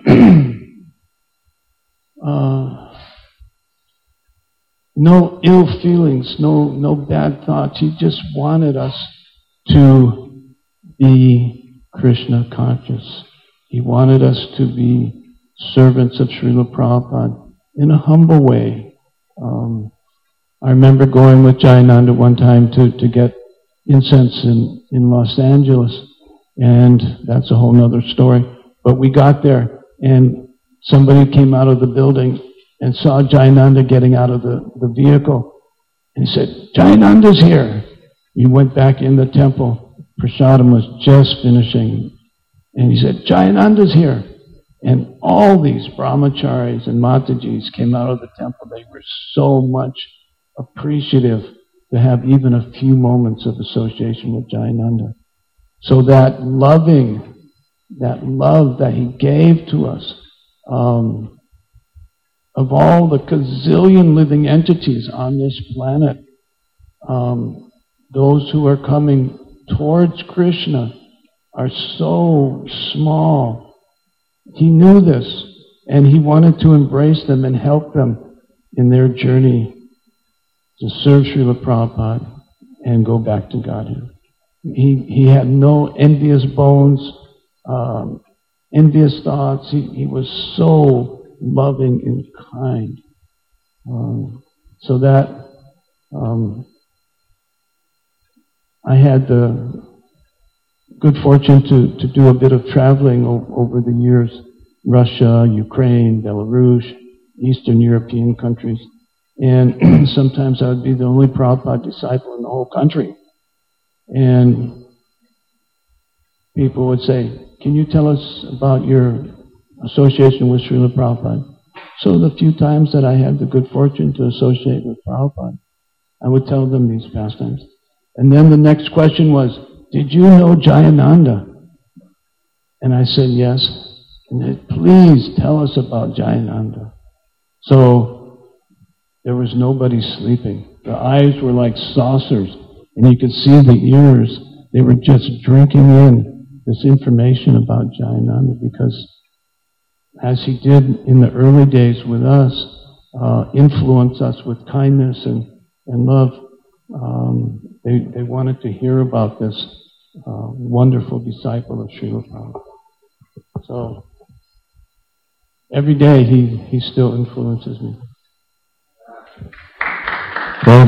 no ill feelings, no bad thoughts. He just wanted us to be Krishna conscious. He wanted us to be servants of Srila Prabhupada in a humble way. I remember going with Jayananda one time to get incense in Los Angeles, and that's a whole other story. But we got there, and somebody came out of the building and saw Jayananda getting out of the vehicle. And he said, "Jayananda's here." He went back in the temple. Prasadam was just finishing. And he said, "Jayananda's here." And all these brahmacharis and matajis came out of the temple. They were so much appreciative to have even a few moments of association with Jayananda. So that love that he gave to us, of all the gazillion living entities on this planet, those who are coming towards Krishna are so small. He knew this, and he wanted to embrace them and help them in their journey to serve Srila Prabhupada and go back to Godhead. He had no envious bones, envious thoughts. He was so loving and kind. So that I had the good fortune to do a bit of traveling over the years. Russia, Ukraine, Belarus, Eastern European countries. And sometimes I would be the only Prabhupada disciple in the whole country. And people would say, "Can you tell us about your association with Srila Prabhupada?" So the few times that I had the good fortune to associate with Prabhupada, I would tell them these pastimes. And then the next question was, "Did you know Jayananda?" And I said, "Yes." And they said, "Please tell us about Jayananda." So there was nobody sleeping. The eyes were like saucers, and you could see the ears. They were just drinking in this information about Jayananda, because as he did in the early days with us, influence us with kindness and love, they wanted to hear about this wonderful disciple of Srila Prabhupada. So every day he still influences me. Thank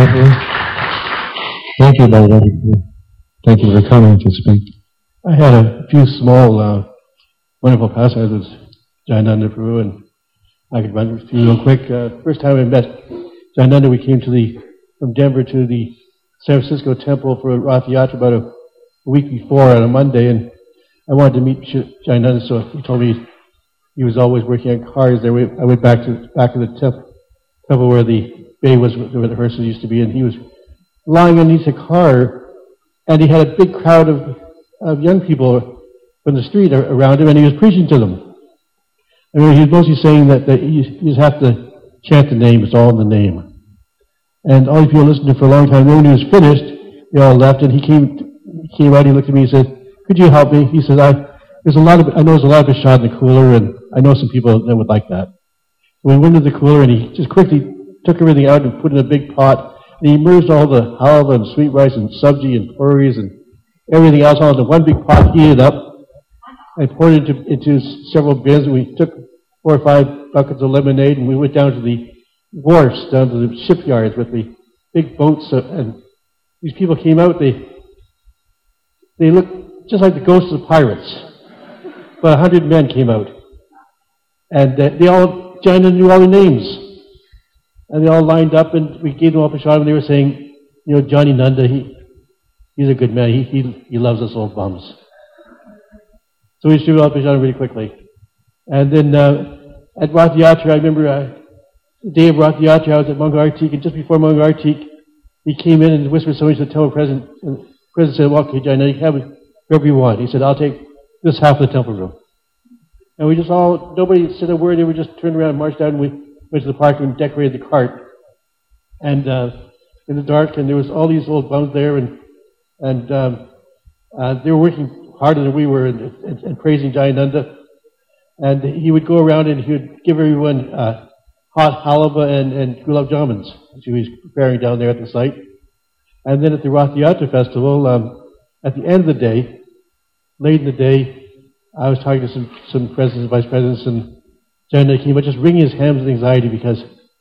you, Baba. Thank you for coming to speak. I had a few small, wonderful pastimes with Jayananda Prabhu, and I could run through real quick. First time I met Jayananda, we came from Denver to the San Francisco temple for Rath Yatra about a week before on a Monday, and I wanted to meet Jayananda, so he told me he was always working on cars there. I went back to the temple where the bay was, where the hearses used to be, and he was lying underneath a car, and he had a big crowd of young people from the street around him, and he was preaching to them. I mean, he was mostly saying that you just have to chant the name, it's all in the name. And all these people listened to him for a long time. Then when he was finished, they all left, and he came out, he looked at me and said, "Could you help me?" He said, I know there's a lot of prasad in the cooler, and I know some people that would like that. So we went into the cooler, and he just quickly took everything out and put it in a big pot, and he immersed all the halva and sweet rice and sabji and puris and everything else all into one big pot, heated up, I poured it into several bins, and we took 4 or 5 buckets of lemonade, and we went down to the wharfs, down to the shipyards with the big boats, and these people came out. They looked just like the ghosts of pirates. About 100 men came out, and China knew all their names, and they all lined up, and we gave them up a shot, and they were saying, you know, Johnny Nanda, he's a good man. He loves us old bums. So we threw up a shot really quickly, and then at Rath Yatra, I remember the day of Rath Yatra, I was at Manga Artik, and just before Manga Artik, he came in and whispered something to the temple president. And the president said, well, okay, China, you can have whatever you want. He said, I'll take this half of the temple room. And we just nobody said a word. They were just turned around and marched out, and we went to the park and decorated the cart. And in the dark, and there was all these old bums there, and they were working harder than we were and praising Jayananda. And he would go around and he would give everyone hot halaba and gulab jamuns, which he was preparing down there at the site. And then at the Rath Yatra festival, at the end of the day, late in the day, I was talking to some presidents and vice presidents, and Jayananda came out just wringing his hands with anxiety because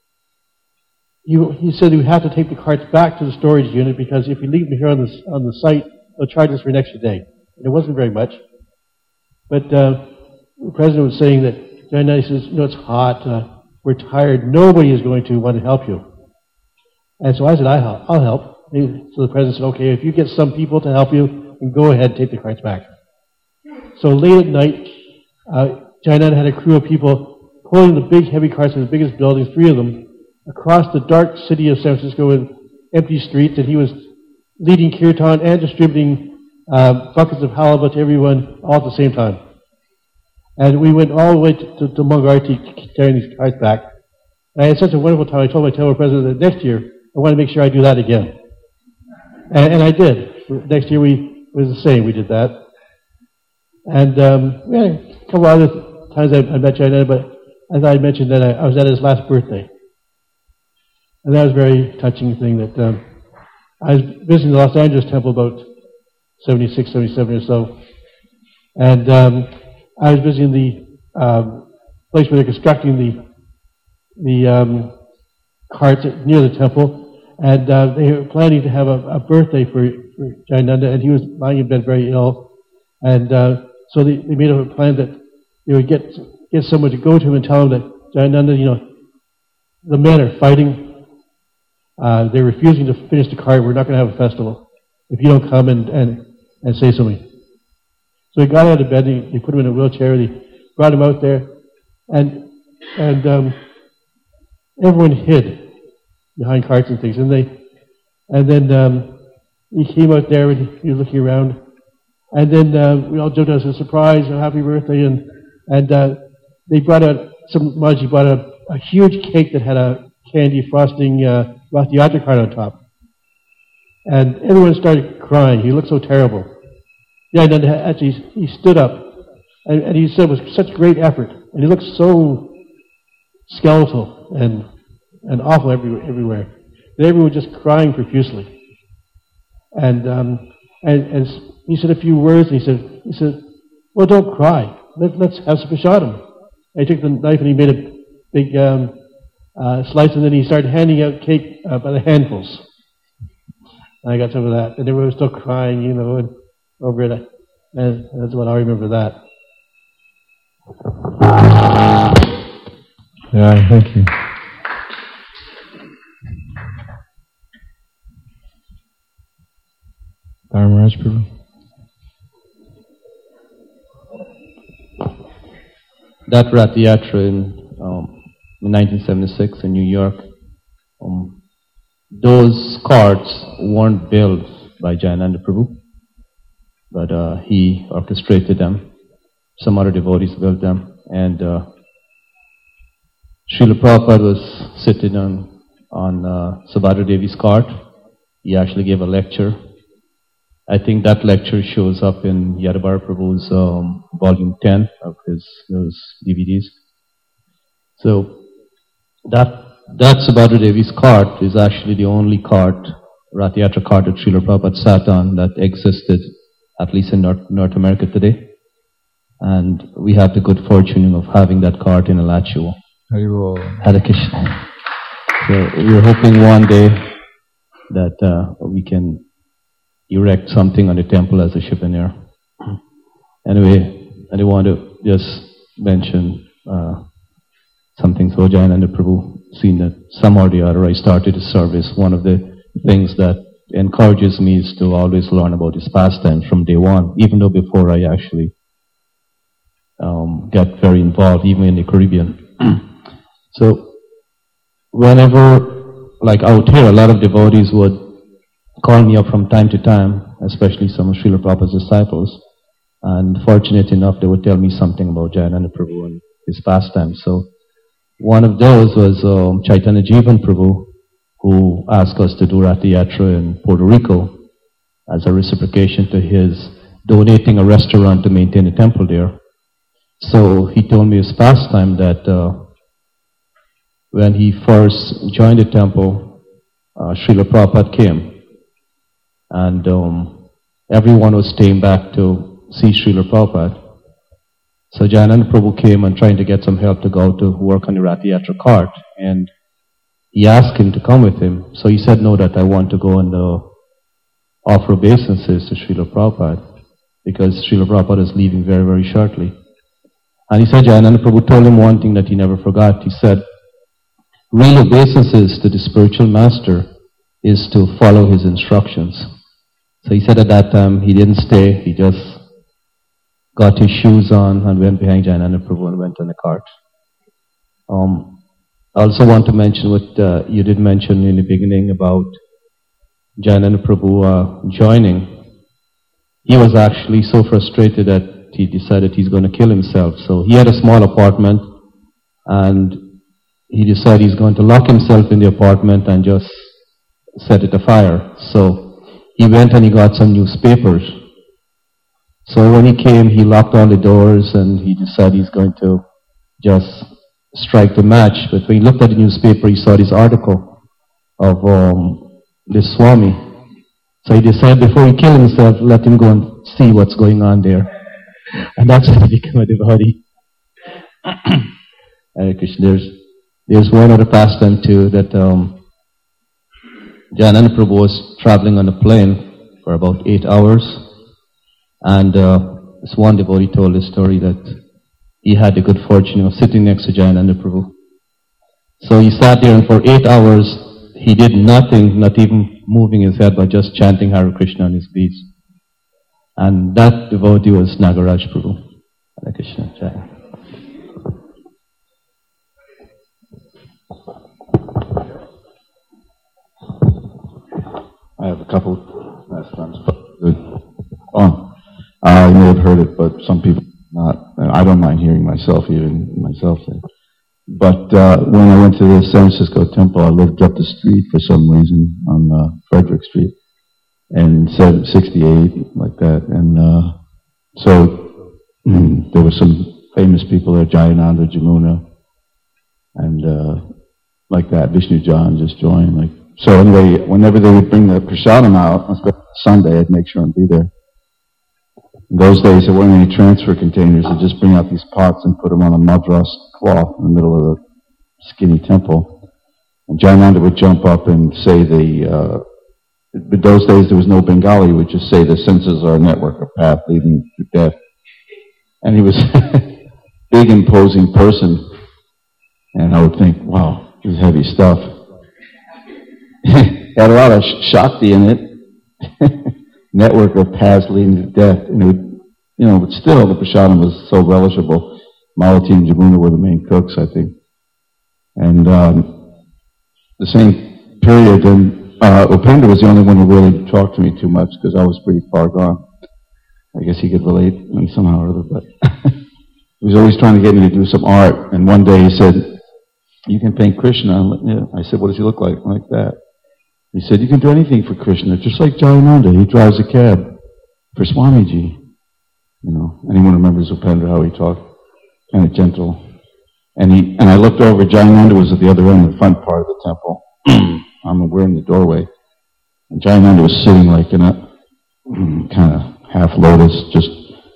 he said he would have to take the carts back to the storage unit because if we leave them here on the site, they'll charge us for an extra day. And it wasn't very much. But the president was saying that Jayananda says, you know, it's hot, we're tired, nobody is going to want to help you. And so I said, I'll help. So the president said, okay, if you get some people to help you, then go ahead and take the carts back. So late at night, Jayananda had a crew of people pulling the big heavy carts in the biggest buildings, 3 of them, across the dark city of San Francisco in empty streets, and he was leading kirtan and distributing buckets of halaba to everyone all at the same time. And we went all the way to Manga Artik carrying these carts back. And I had such a wonderful time. I told my temple president that next year I want to make sure I do that again. And I did. Next year it was the same. We did that. And we had a couple other times I met Jayananda, but as I mentioned that I was at his last birthday. And that was a very touching thing that I was visiting the Los Angeles temple about 76, 77 or so. And I was visiting the place where they're constructing the carts near the temple. And they were planning to have a birthday for Jayananda, and he was lying in bed very ill. And so they made a plan that they would get someone to go to him and tell him that Jayananda, you know, the men are fighting. They're refusing to finish the cart. We're not going to have a festival if you don't come and say something. So he got out of bed. They put him in a wheelchair. They brought him out there, and everyone hid behind carts and things. And then he came out there and he was looking around. And then we all jumped out as a surprise, a happy birthday, and they brought out Maji brought a huge cake that had a candy frosting Rath Yatra card on top. And everyone started crying. He looked so terrible. Yeah, and then actually he stood up, and he said it was such great effort, and he looked so skeletal and awful everywhere. And everyone was just crying profusely. And he said a few words, and he said, well, don't cry. Let's have some prasadam. And he took the knife and he made a big slice, and then he started handing out cake by the handfuls. And I got some of that, and everyone was still crying, you know, and over it. And that's what I remember that. Yeah, thank you. Dharmaraj Prabhu. That Rath Yatra in 1976 in New York, those carts weren't built by Jayananda Prabhu, but he orchestrated them. Some other devotees built them, and Srila Prabhupada was sitting on Subhadra Devi's cart. He actually gave a lecture. I think that lecture shows up in Yadavara Prabhu's volume 10 of those DVDs. So that Subhadra Devi's cart is actually the only cart, Rath Yatra cart that Srila Prabhupada sat on that existed, at least in North America today. And we had the good fortune of having that cart in Alachua. Hare Krishna. So we're hoping one day that we can erect something on the temple as a souvenir. Anyway, I want to just mention something. So Jayananda Prabhu, seen that somehow or the other I started his service. One of the things that encourages me is to always learn about his pastimes from day one, even though before I actually get very involved, even in the Caribbean. So whenever, like out here, a lot of devotees would call me up from time to time, especially some of Srila Prabhupada's disciples, and fortunate enough, they would tell me something about Jayananda Prabhu and his pastimes. So one of those was Chaitanya Jivan Prabhu, who asked us to do Ratha Yatra in Puerto Rico as a reciprocation to his donating a restaurant to maintain a temple there. So he told me his pastime that when he first joined the temple, Srila Prabhupada came, and everyone was staying back to see Srila Prabhupada. So Jayananda Prabhu came and trying to get some help to go to work on the Ratha Yatra cart, and he asked him to come with him. So he said, no, that I want to go and offer obeisances to Srila Prabhupada, because Srila Prabhupada is leaving very, very shortly. And he said, Jayananda Prabhu told him one thing that he never forgot. He said, real obeisances to the spiritual master is to follow his instructions. So he said at that time he didn't stay, he just got his shoes on and went behind Jayananda Prabhu and went on the cart. I also want to mention what you did mention in the beginning about Jayananda Prabhu joining. He was actually so frustrated that he decided he's going to kill himself. So he had a small apartment, and he decided he's going to lock himself in the apartment and just set it afire. So he went and he got some newspapers. So when he came, he locked all the doors and he decided he's going to just strike the match. But when he looked at the newspaper, he saw this article of this Swami. So he decided before he killed himself, let him go and see what's going on there. And that's how he became a devotee. Hare Krishna. There's one other pastime too, that Jayananda Prabhu was traveling on a plane for about 8 hours, and this one devotee told a story that he had the good fortune of sitting next to Jayananda Prabhu. So he sat there, and for 8 hours he did nothing, not even moving his head, but just chanting Hare Krishna on his beads. And that devotee was Nagaraj Prabhu. Hare Krishna. Jai. I have a couple pastimes. Good. You may have heard it, but some people not. I don't mind hearing myself, even myself say. But when I went to the San Francisco temple, I lived up the street for some reason on Frederick Street, and 68, like that. And so there were some famous people there, Jayananda, Jamuna, and like that. Vishnu John just joined. Like so. Anyway, whenever they would bring the prasadam out, especially Sunday, I'd make sure and be there. In those days, there weren't any transfer containers. They'd just bring out these pots and put them on a madras cloth in the middle of the skinny temple. And Jayananda would jump up and say but those days there was no Bengali. He would just say the senses are a network, a path leading to death. And he was a big, imposing person. And I would think, wow, this is heavy stuff. Had a lot of Shakti in it. Network of paths leading to death. And it would, but still the prasadam was so relishable. Malati and Jamuna were the main cooks, I think. And the same period, and Upendra was the only one who really talked to me too much because I was pretty far gone. I guess he could relate somehow or other, but he was always trying to get me to do some art. And one day he said, you can paint Krishna. Yeah. I said, what does he look like? Like that. He said, you can do anything for Krishna, just like Jayananda. He drives a cab for Swamiji. Anyone remembers Upendra, how he talked? Kind of gentle. And I looked over, Jayananda was at the other end, the front part of the temple. We're in the doorway. And Jayananda was sitting like in a kind of half lotus, just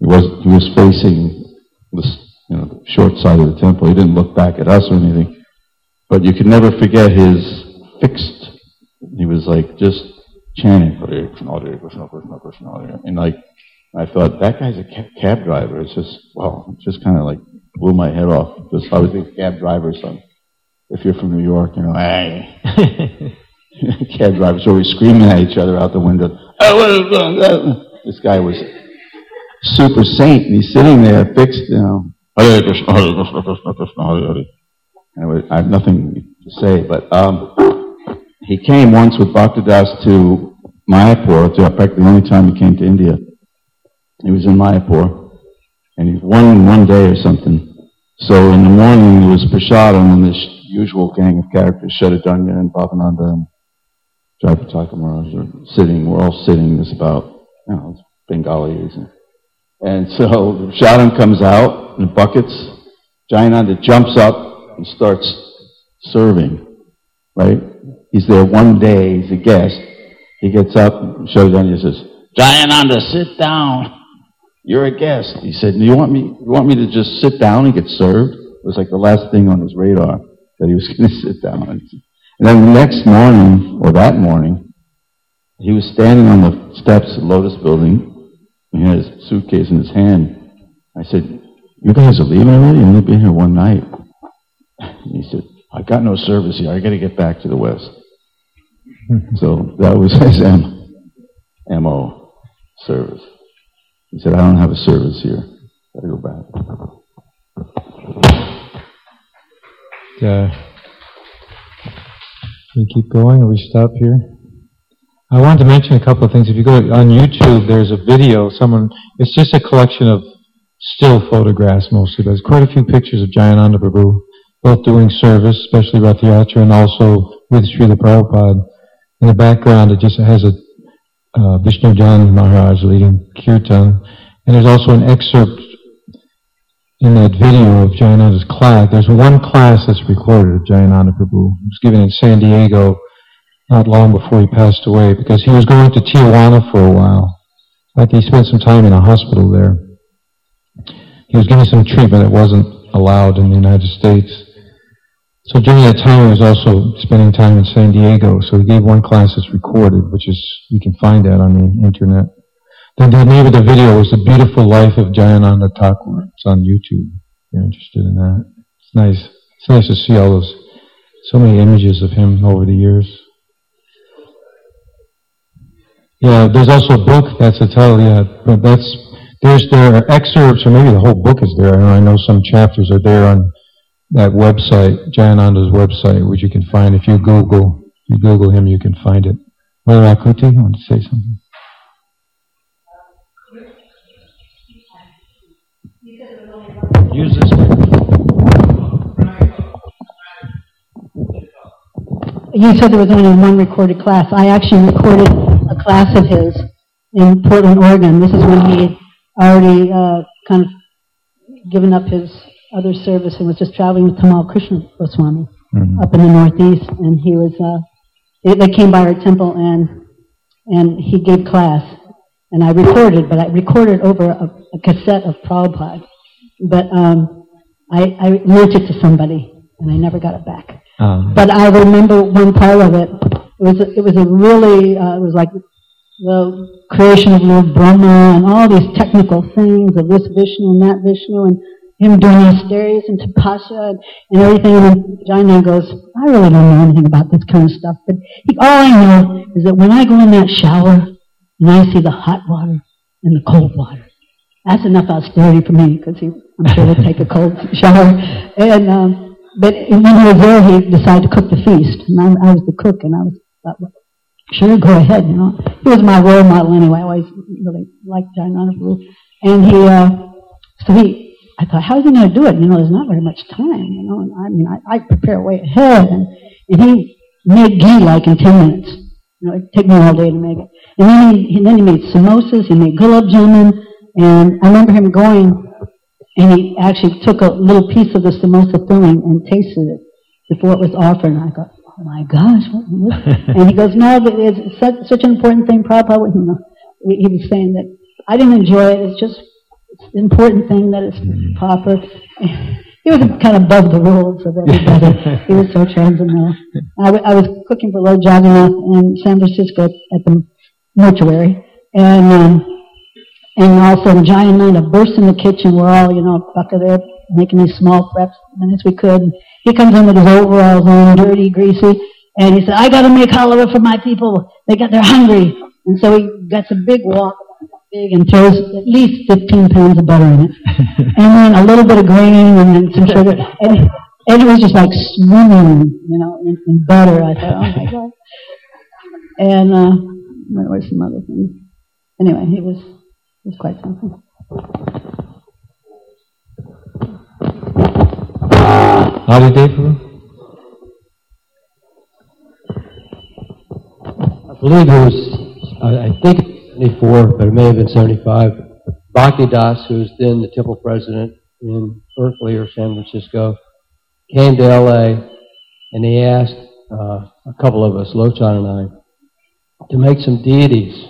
He was facing the short side of the temple. He didn't look back at us or anything. But you could never forget his fixed. He was like just chanting, Hare Krishna, Hare Krishna, Krishna Krishna, Hare. And like, I thought, that guy's a cab driver. It's just, wow, it just kind of like blew my head off. Because I was a cab driver, so if you're from New York, hey. Cab drivers always screaming at each other out the window. This guy was super saint, and he's sitting there fixed, Hare Krishna, Hare Krishna, Krishna Krishna, Hare Hare. Anyway, I have nothing to say, but he came once with Bhaktidas to Mayapur. It's practically the only time he came to India. He was in Mayapur, and he won in one day or something. So in the morning there was prasadam, and this usual gang of characters, Shadadanya and Bhavananda and Jayapataka Maharaj, are sitting. We're all sitting. There's about, Bengalis. And so the prasadam comes out in buckets. Jayananda jumps up and starts serving, right? He's there one day, he's a guest. He gets up, and Shadadanya says, Jayananda, sit down. You're a guest. He said, you want me to just sit down and get served? It was like the last thing on his radar, that he was going to sit down. And then the next morning, or that morning, he was standing on the steps of Lotus Building, and he had his suitcase in his hand. I said, you guys are leaving already? You've only been here one night. And he said, I got no service here. I got to get back to the West. So that was his M.O. service. He said, I don't have a service here. Got to go back. Can we keep going, or we stop here? I wanted to mention a couple of things. If you go on YouTube, there's a video. It's just a collection of still photographs mostly, but there's quite a few pictures of Jayananda Prabhu, both doing service, especially Rath Yatra, and also with Srila Prabhupada. In the background, it just has a Vishnu Jan Maharaj leading kirtan, and there's also an excerpt in that video of Jayananda's class. There's one class that's recorded of Jayananda Prabhu. It was given in San Diego not long before he passed away, because he was going to Tijuana for a while. In fact, he spent some time in a hospital there. He was getting some treatment that wasn't allowed in the United States. So during that time, he was also spending time in San Diego. So he gave one class that's recorded, which is, you can find that on the internet. Then the name of the video was The Beautiful Life of Jayananda Thakur. It's on YouTube, if you're interested in that. It's nice. It's nice to see all those, so many images of him over the years. Yeah, there's also a book, that's the title, yeah, but there are excerpts, or maybe the whole book is there. I know some chapters are there on that website, Jayananda's website, which you can find. If you Google him, you can find it. Mother Akuti, you want to say something? Use this one. You said there was only one recorded class. I actually recorded a class of his in Portland, Oregon. This is when he had already kind of given up his other service and was just traveling with Tamal Krishna Goswami up in the Northeast. And he was, they came by our temple and he gave class. And I recorded, but I recorded over a cassette of Prabhupada. But I lent it to somebody, and I never got it back. But I remember one part of it. It was a really, it was like the creation of Lord Brahma and all these technical things of this Vishnu and that Vishnu, and him doing Asterius and Tapasya and everything. And then Jayananda goes, I really don't know anything about this kind of stuff, but all I know is that when I go in that shower and I see the hot water and the cold water, that's enough austerity for me, because I'm sure he'll take a cold shower. And but when he was there, he decided to cook the feast, and I was the cook, and I thought, well, sure, go ahead, you know. He was my role model anyway. I always really liked Jayananda Prabhu. And I thought, how's he going to do it? You know, there's not very much time, you know. And I prepare way ahead, and he made ghee like in 10 minutes. You know, it'd take me all day to make it. And then he made samosas, he made gulab jamun, and I remember him going, and he actually took a little piece of the samosa filling and tasted it before it was offered. And I thought, oh my gosh, what is this? And he goes, no, but it's such an important thing, Prabhupada. You know, he was saying that I didn't enjoy it. It's just the important thing that it's proper. He was kind of above the rules of everybody. He was so transcendental. I was cooking for Lord Jagannath in San Francisco at the mortuary, and all of a sudden Jayananda burst in the kitchen. We're all, back there making these small preps as many as we could. And he comes in with his overalls on, dirty, greasy, and he said, "I got to make halwa for my people. They're hungry." And so he gets a big wok, and throws at least 15 pounds of butter in it. And then a little bit of grain and then some sugar. And it was just like swimming, in butter. I thought, oh my God. And there were some other things. Anyway, he was quite something. Adi Devu? I believe it was, I think 74, but it may have been 75. Bhakti Das, who was then the temple president in Berkeley or San Francisco, came to LA and he asked a couple of us, Lochan and I, to make some deities,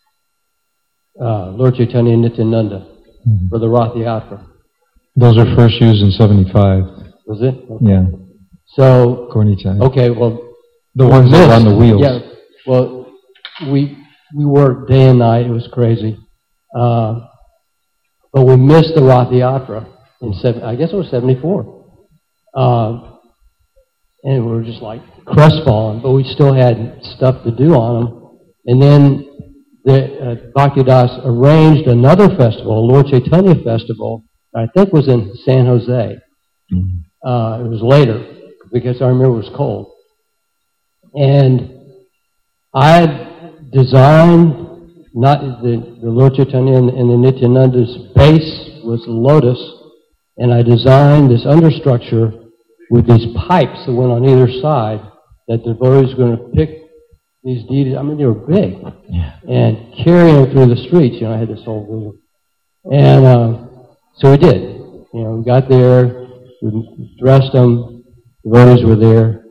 Lord Chaitanya and Nityananda, for the Rath Yatra. Those were first used in 75. Was it? Okay. Yeah. So, Gornichai. okay, well, the ones that were on the wheels. Yeah, well, we worked day and night. It was crazy. But we missed the Rath Yatra I guess it was 74. And we were just like crestfallen, but we still had stuff to do on them. And then Bhaktidas arranged another festival, a Lord Chaitanya festival, I think was in San Jose. It was later, because I remember it was cold. And I designed, not the Lord Chaitanya and the Nityananda's base was lotus, and I designed this understructure with these pipes that went on either side that the devotees were going to pick these deities. I mean, they were big. Yeah. And carry them through the streets. I had this whole vision. And so we did. We got there, we dressed them, the devotees were there,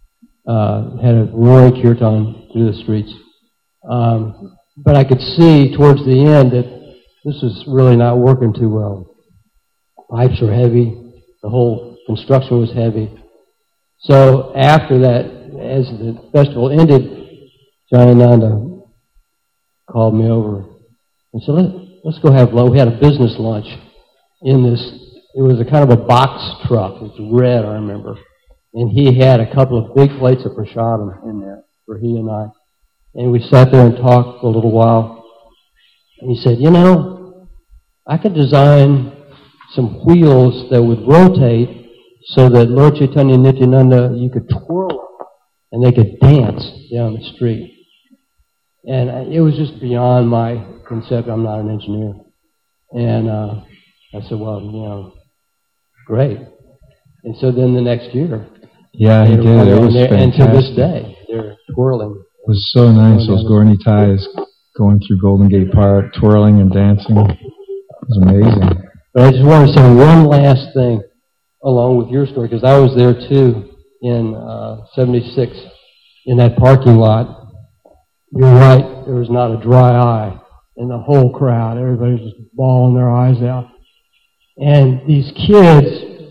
had a roaring kirtan through the streets. But I could see towards the end that this was really not working too well. Pipes were heavy. The whole construction was heavy. So after that, as the festival ended, Jayananda called me over and said, let's go have lunch. We had a business lunch in this. It was a kind of a box truck. It was red, I remember. And he had a couple of big plates of prasadam in there for he and I. And we sat there and talked for a little while. And he said, I could design some wheels that would rotate so that Lord Chaitanya and Nityananda, you could twirl them and they could dance down the street. And it was just beyond my concept. I'm not an engineer. And I said, well, great. And so then the next year. Yeah, he did. It was fantastic. And to this day, they're twirling. It was so nice, those Gorni ties going through Golden Gate Park, twirling and dancing. It was amazing. But I just want to say one last thing along with your story, because I was there too in 76 in that parking lot. You're right, there was not a dry eye in the whole crowd. Everybody was just bawling their eyes out. And these kids,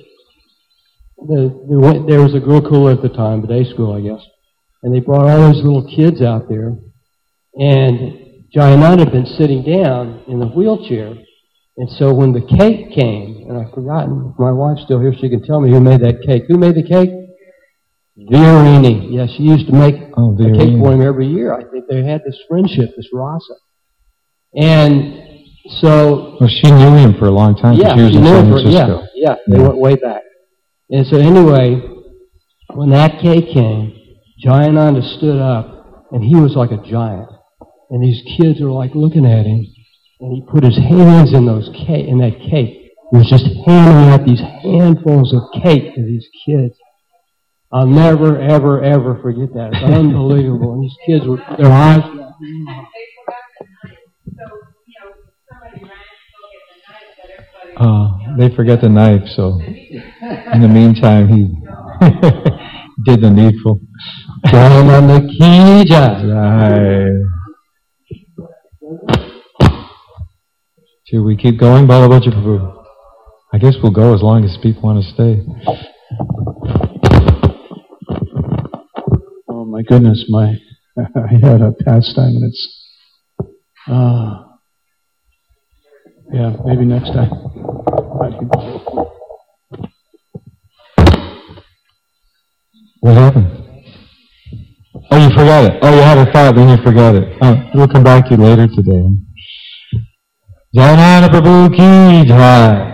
there was a Gurukula at the time, the day school, I guess. And they brought all those little kids out there. And Jayananda had been sitting down in the wheelchair. And so when the cake came, and I've forgotten, if my wife's still here, she can tell me who made that cake. Who made the cake? Virini. Yeah, she used to make a cake for him every year. I think they had this friendship, this rasa. And so... Well, she knew him for a long time. Yeah, she was in San Francisco. Yeah, they went way back. And so anyway, when that cake came, Jayananda stood up, and he was like a giant. And these kids were like looking at him, and he put his hands in that cake. He was just handing out these handfuls of cake to these kids. I'll never, ever, ever forget that. It's unbelievable. And these kids were, their eyes... They forget the knife, so in the meantime, he did the needful. Jayananda ki jai. Right. Should we keep going, Balabhaja Prabhu? I guess we'll go as long as people want to stay. Oh my goodness, I had a pastime and it's, yeah, maybe next time. What happened? Oh, you forgot it. Oh, you had a thought, then you forgot it. We'll come back to you later today. Jayananda Prabhu ki jai.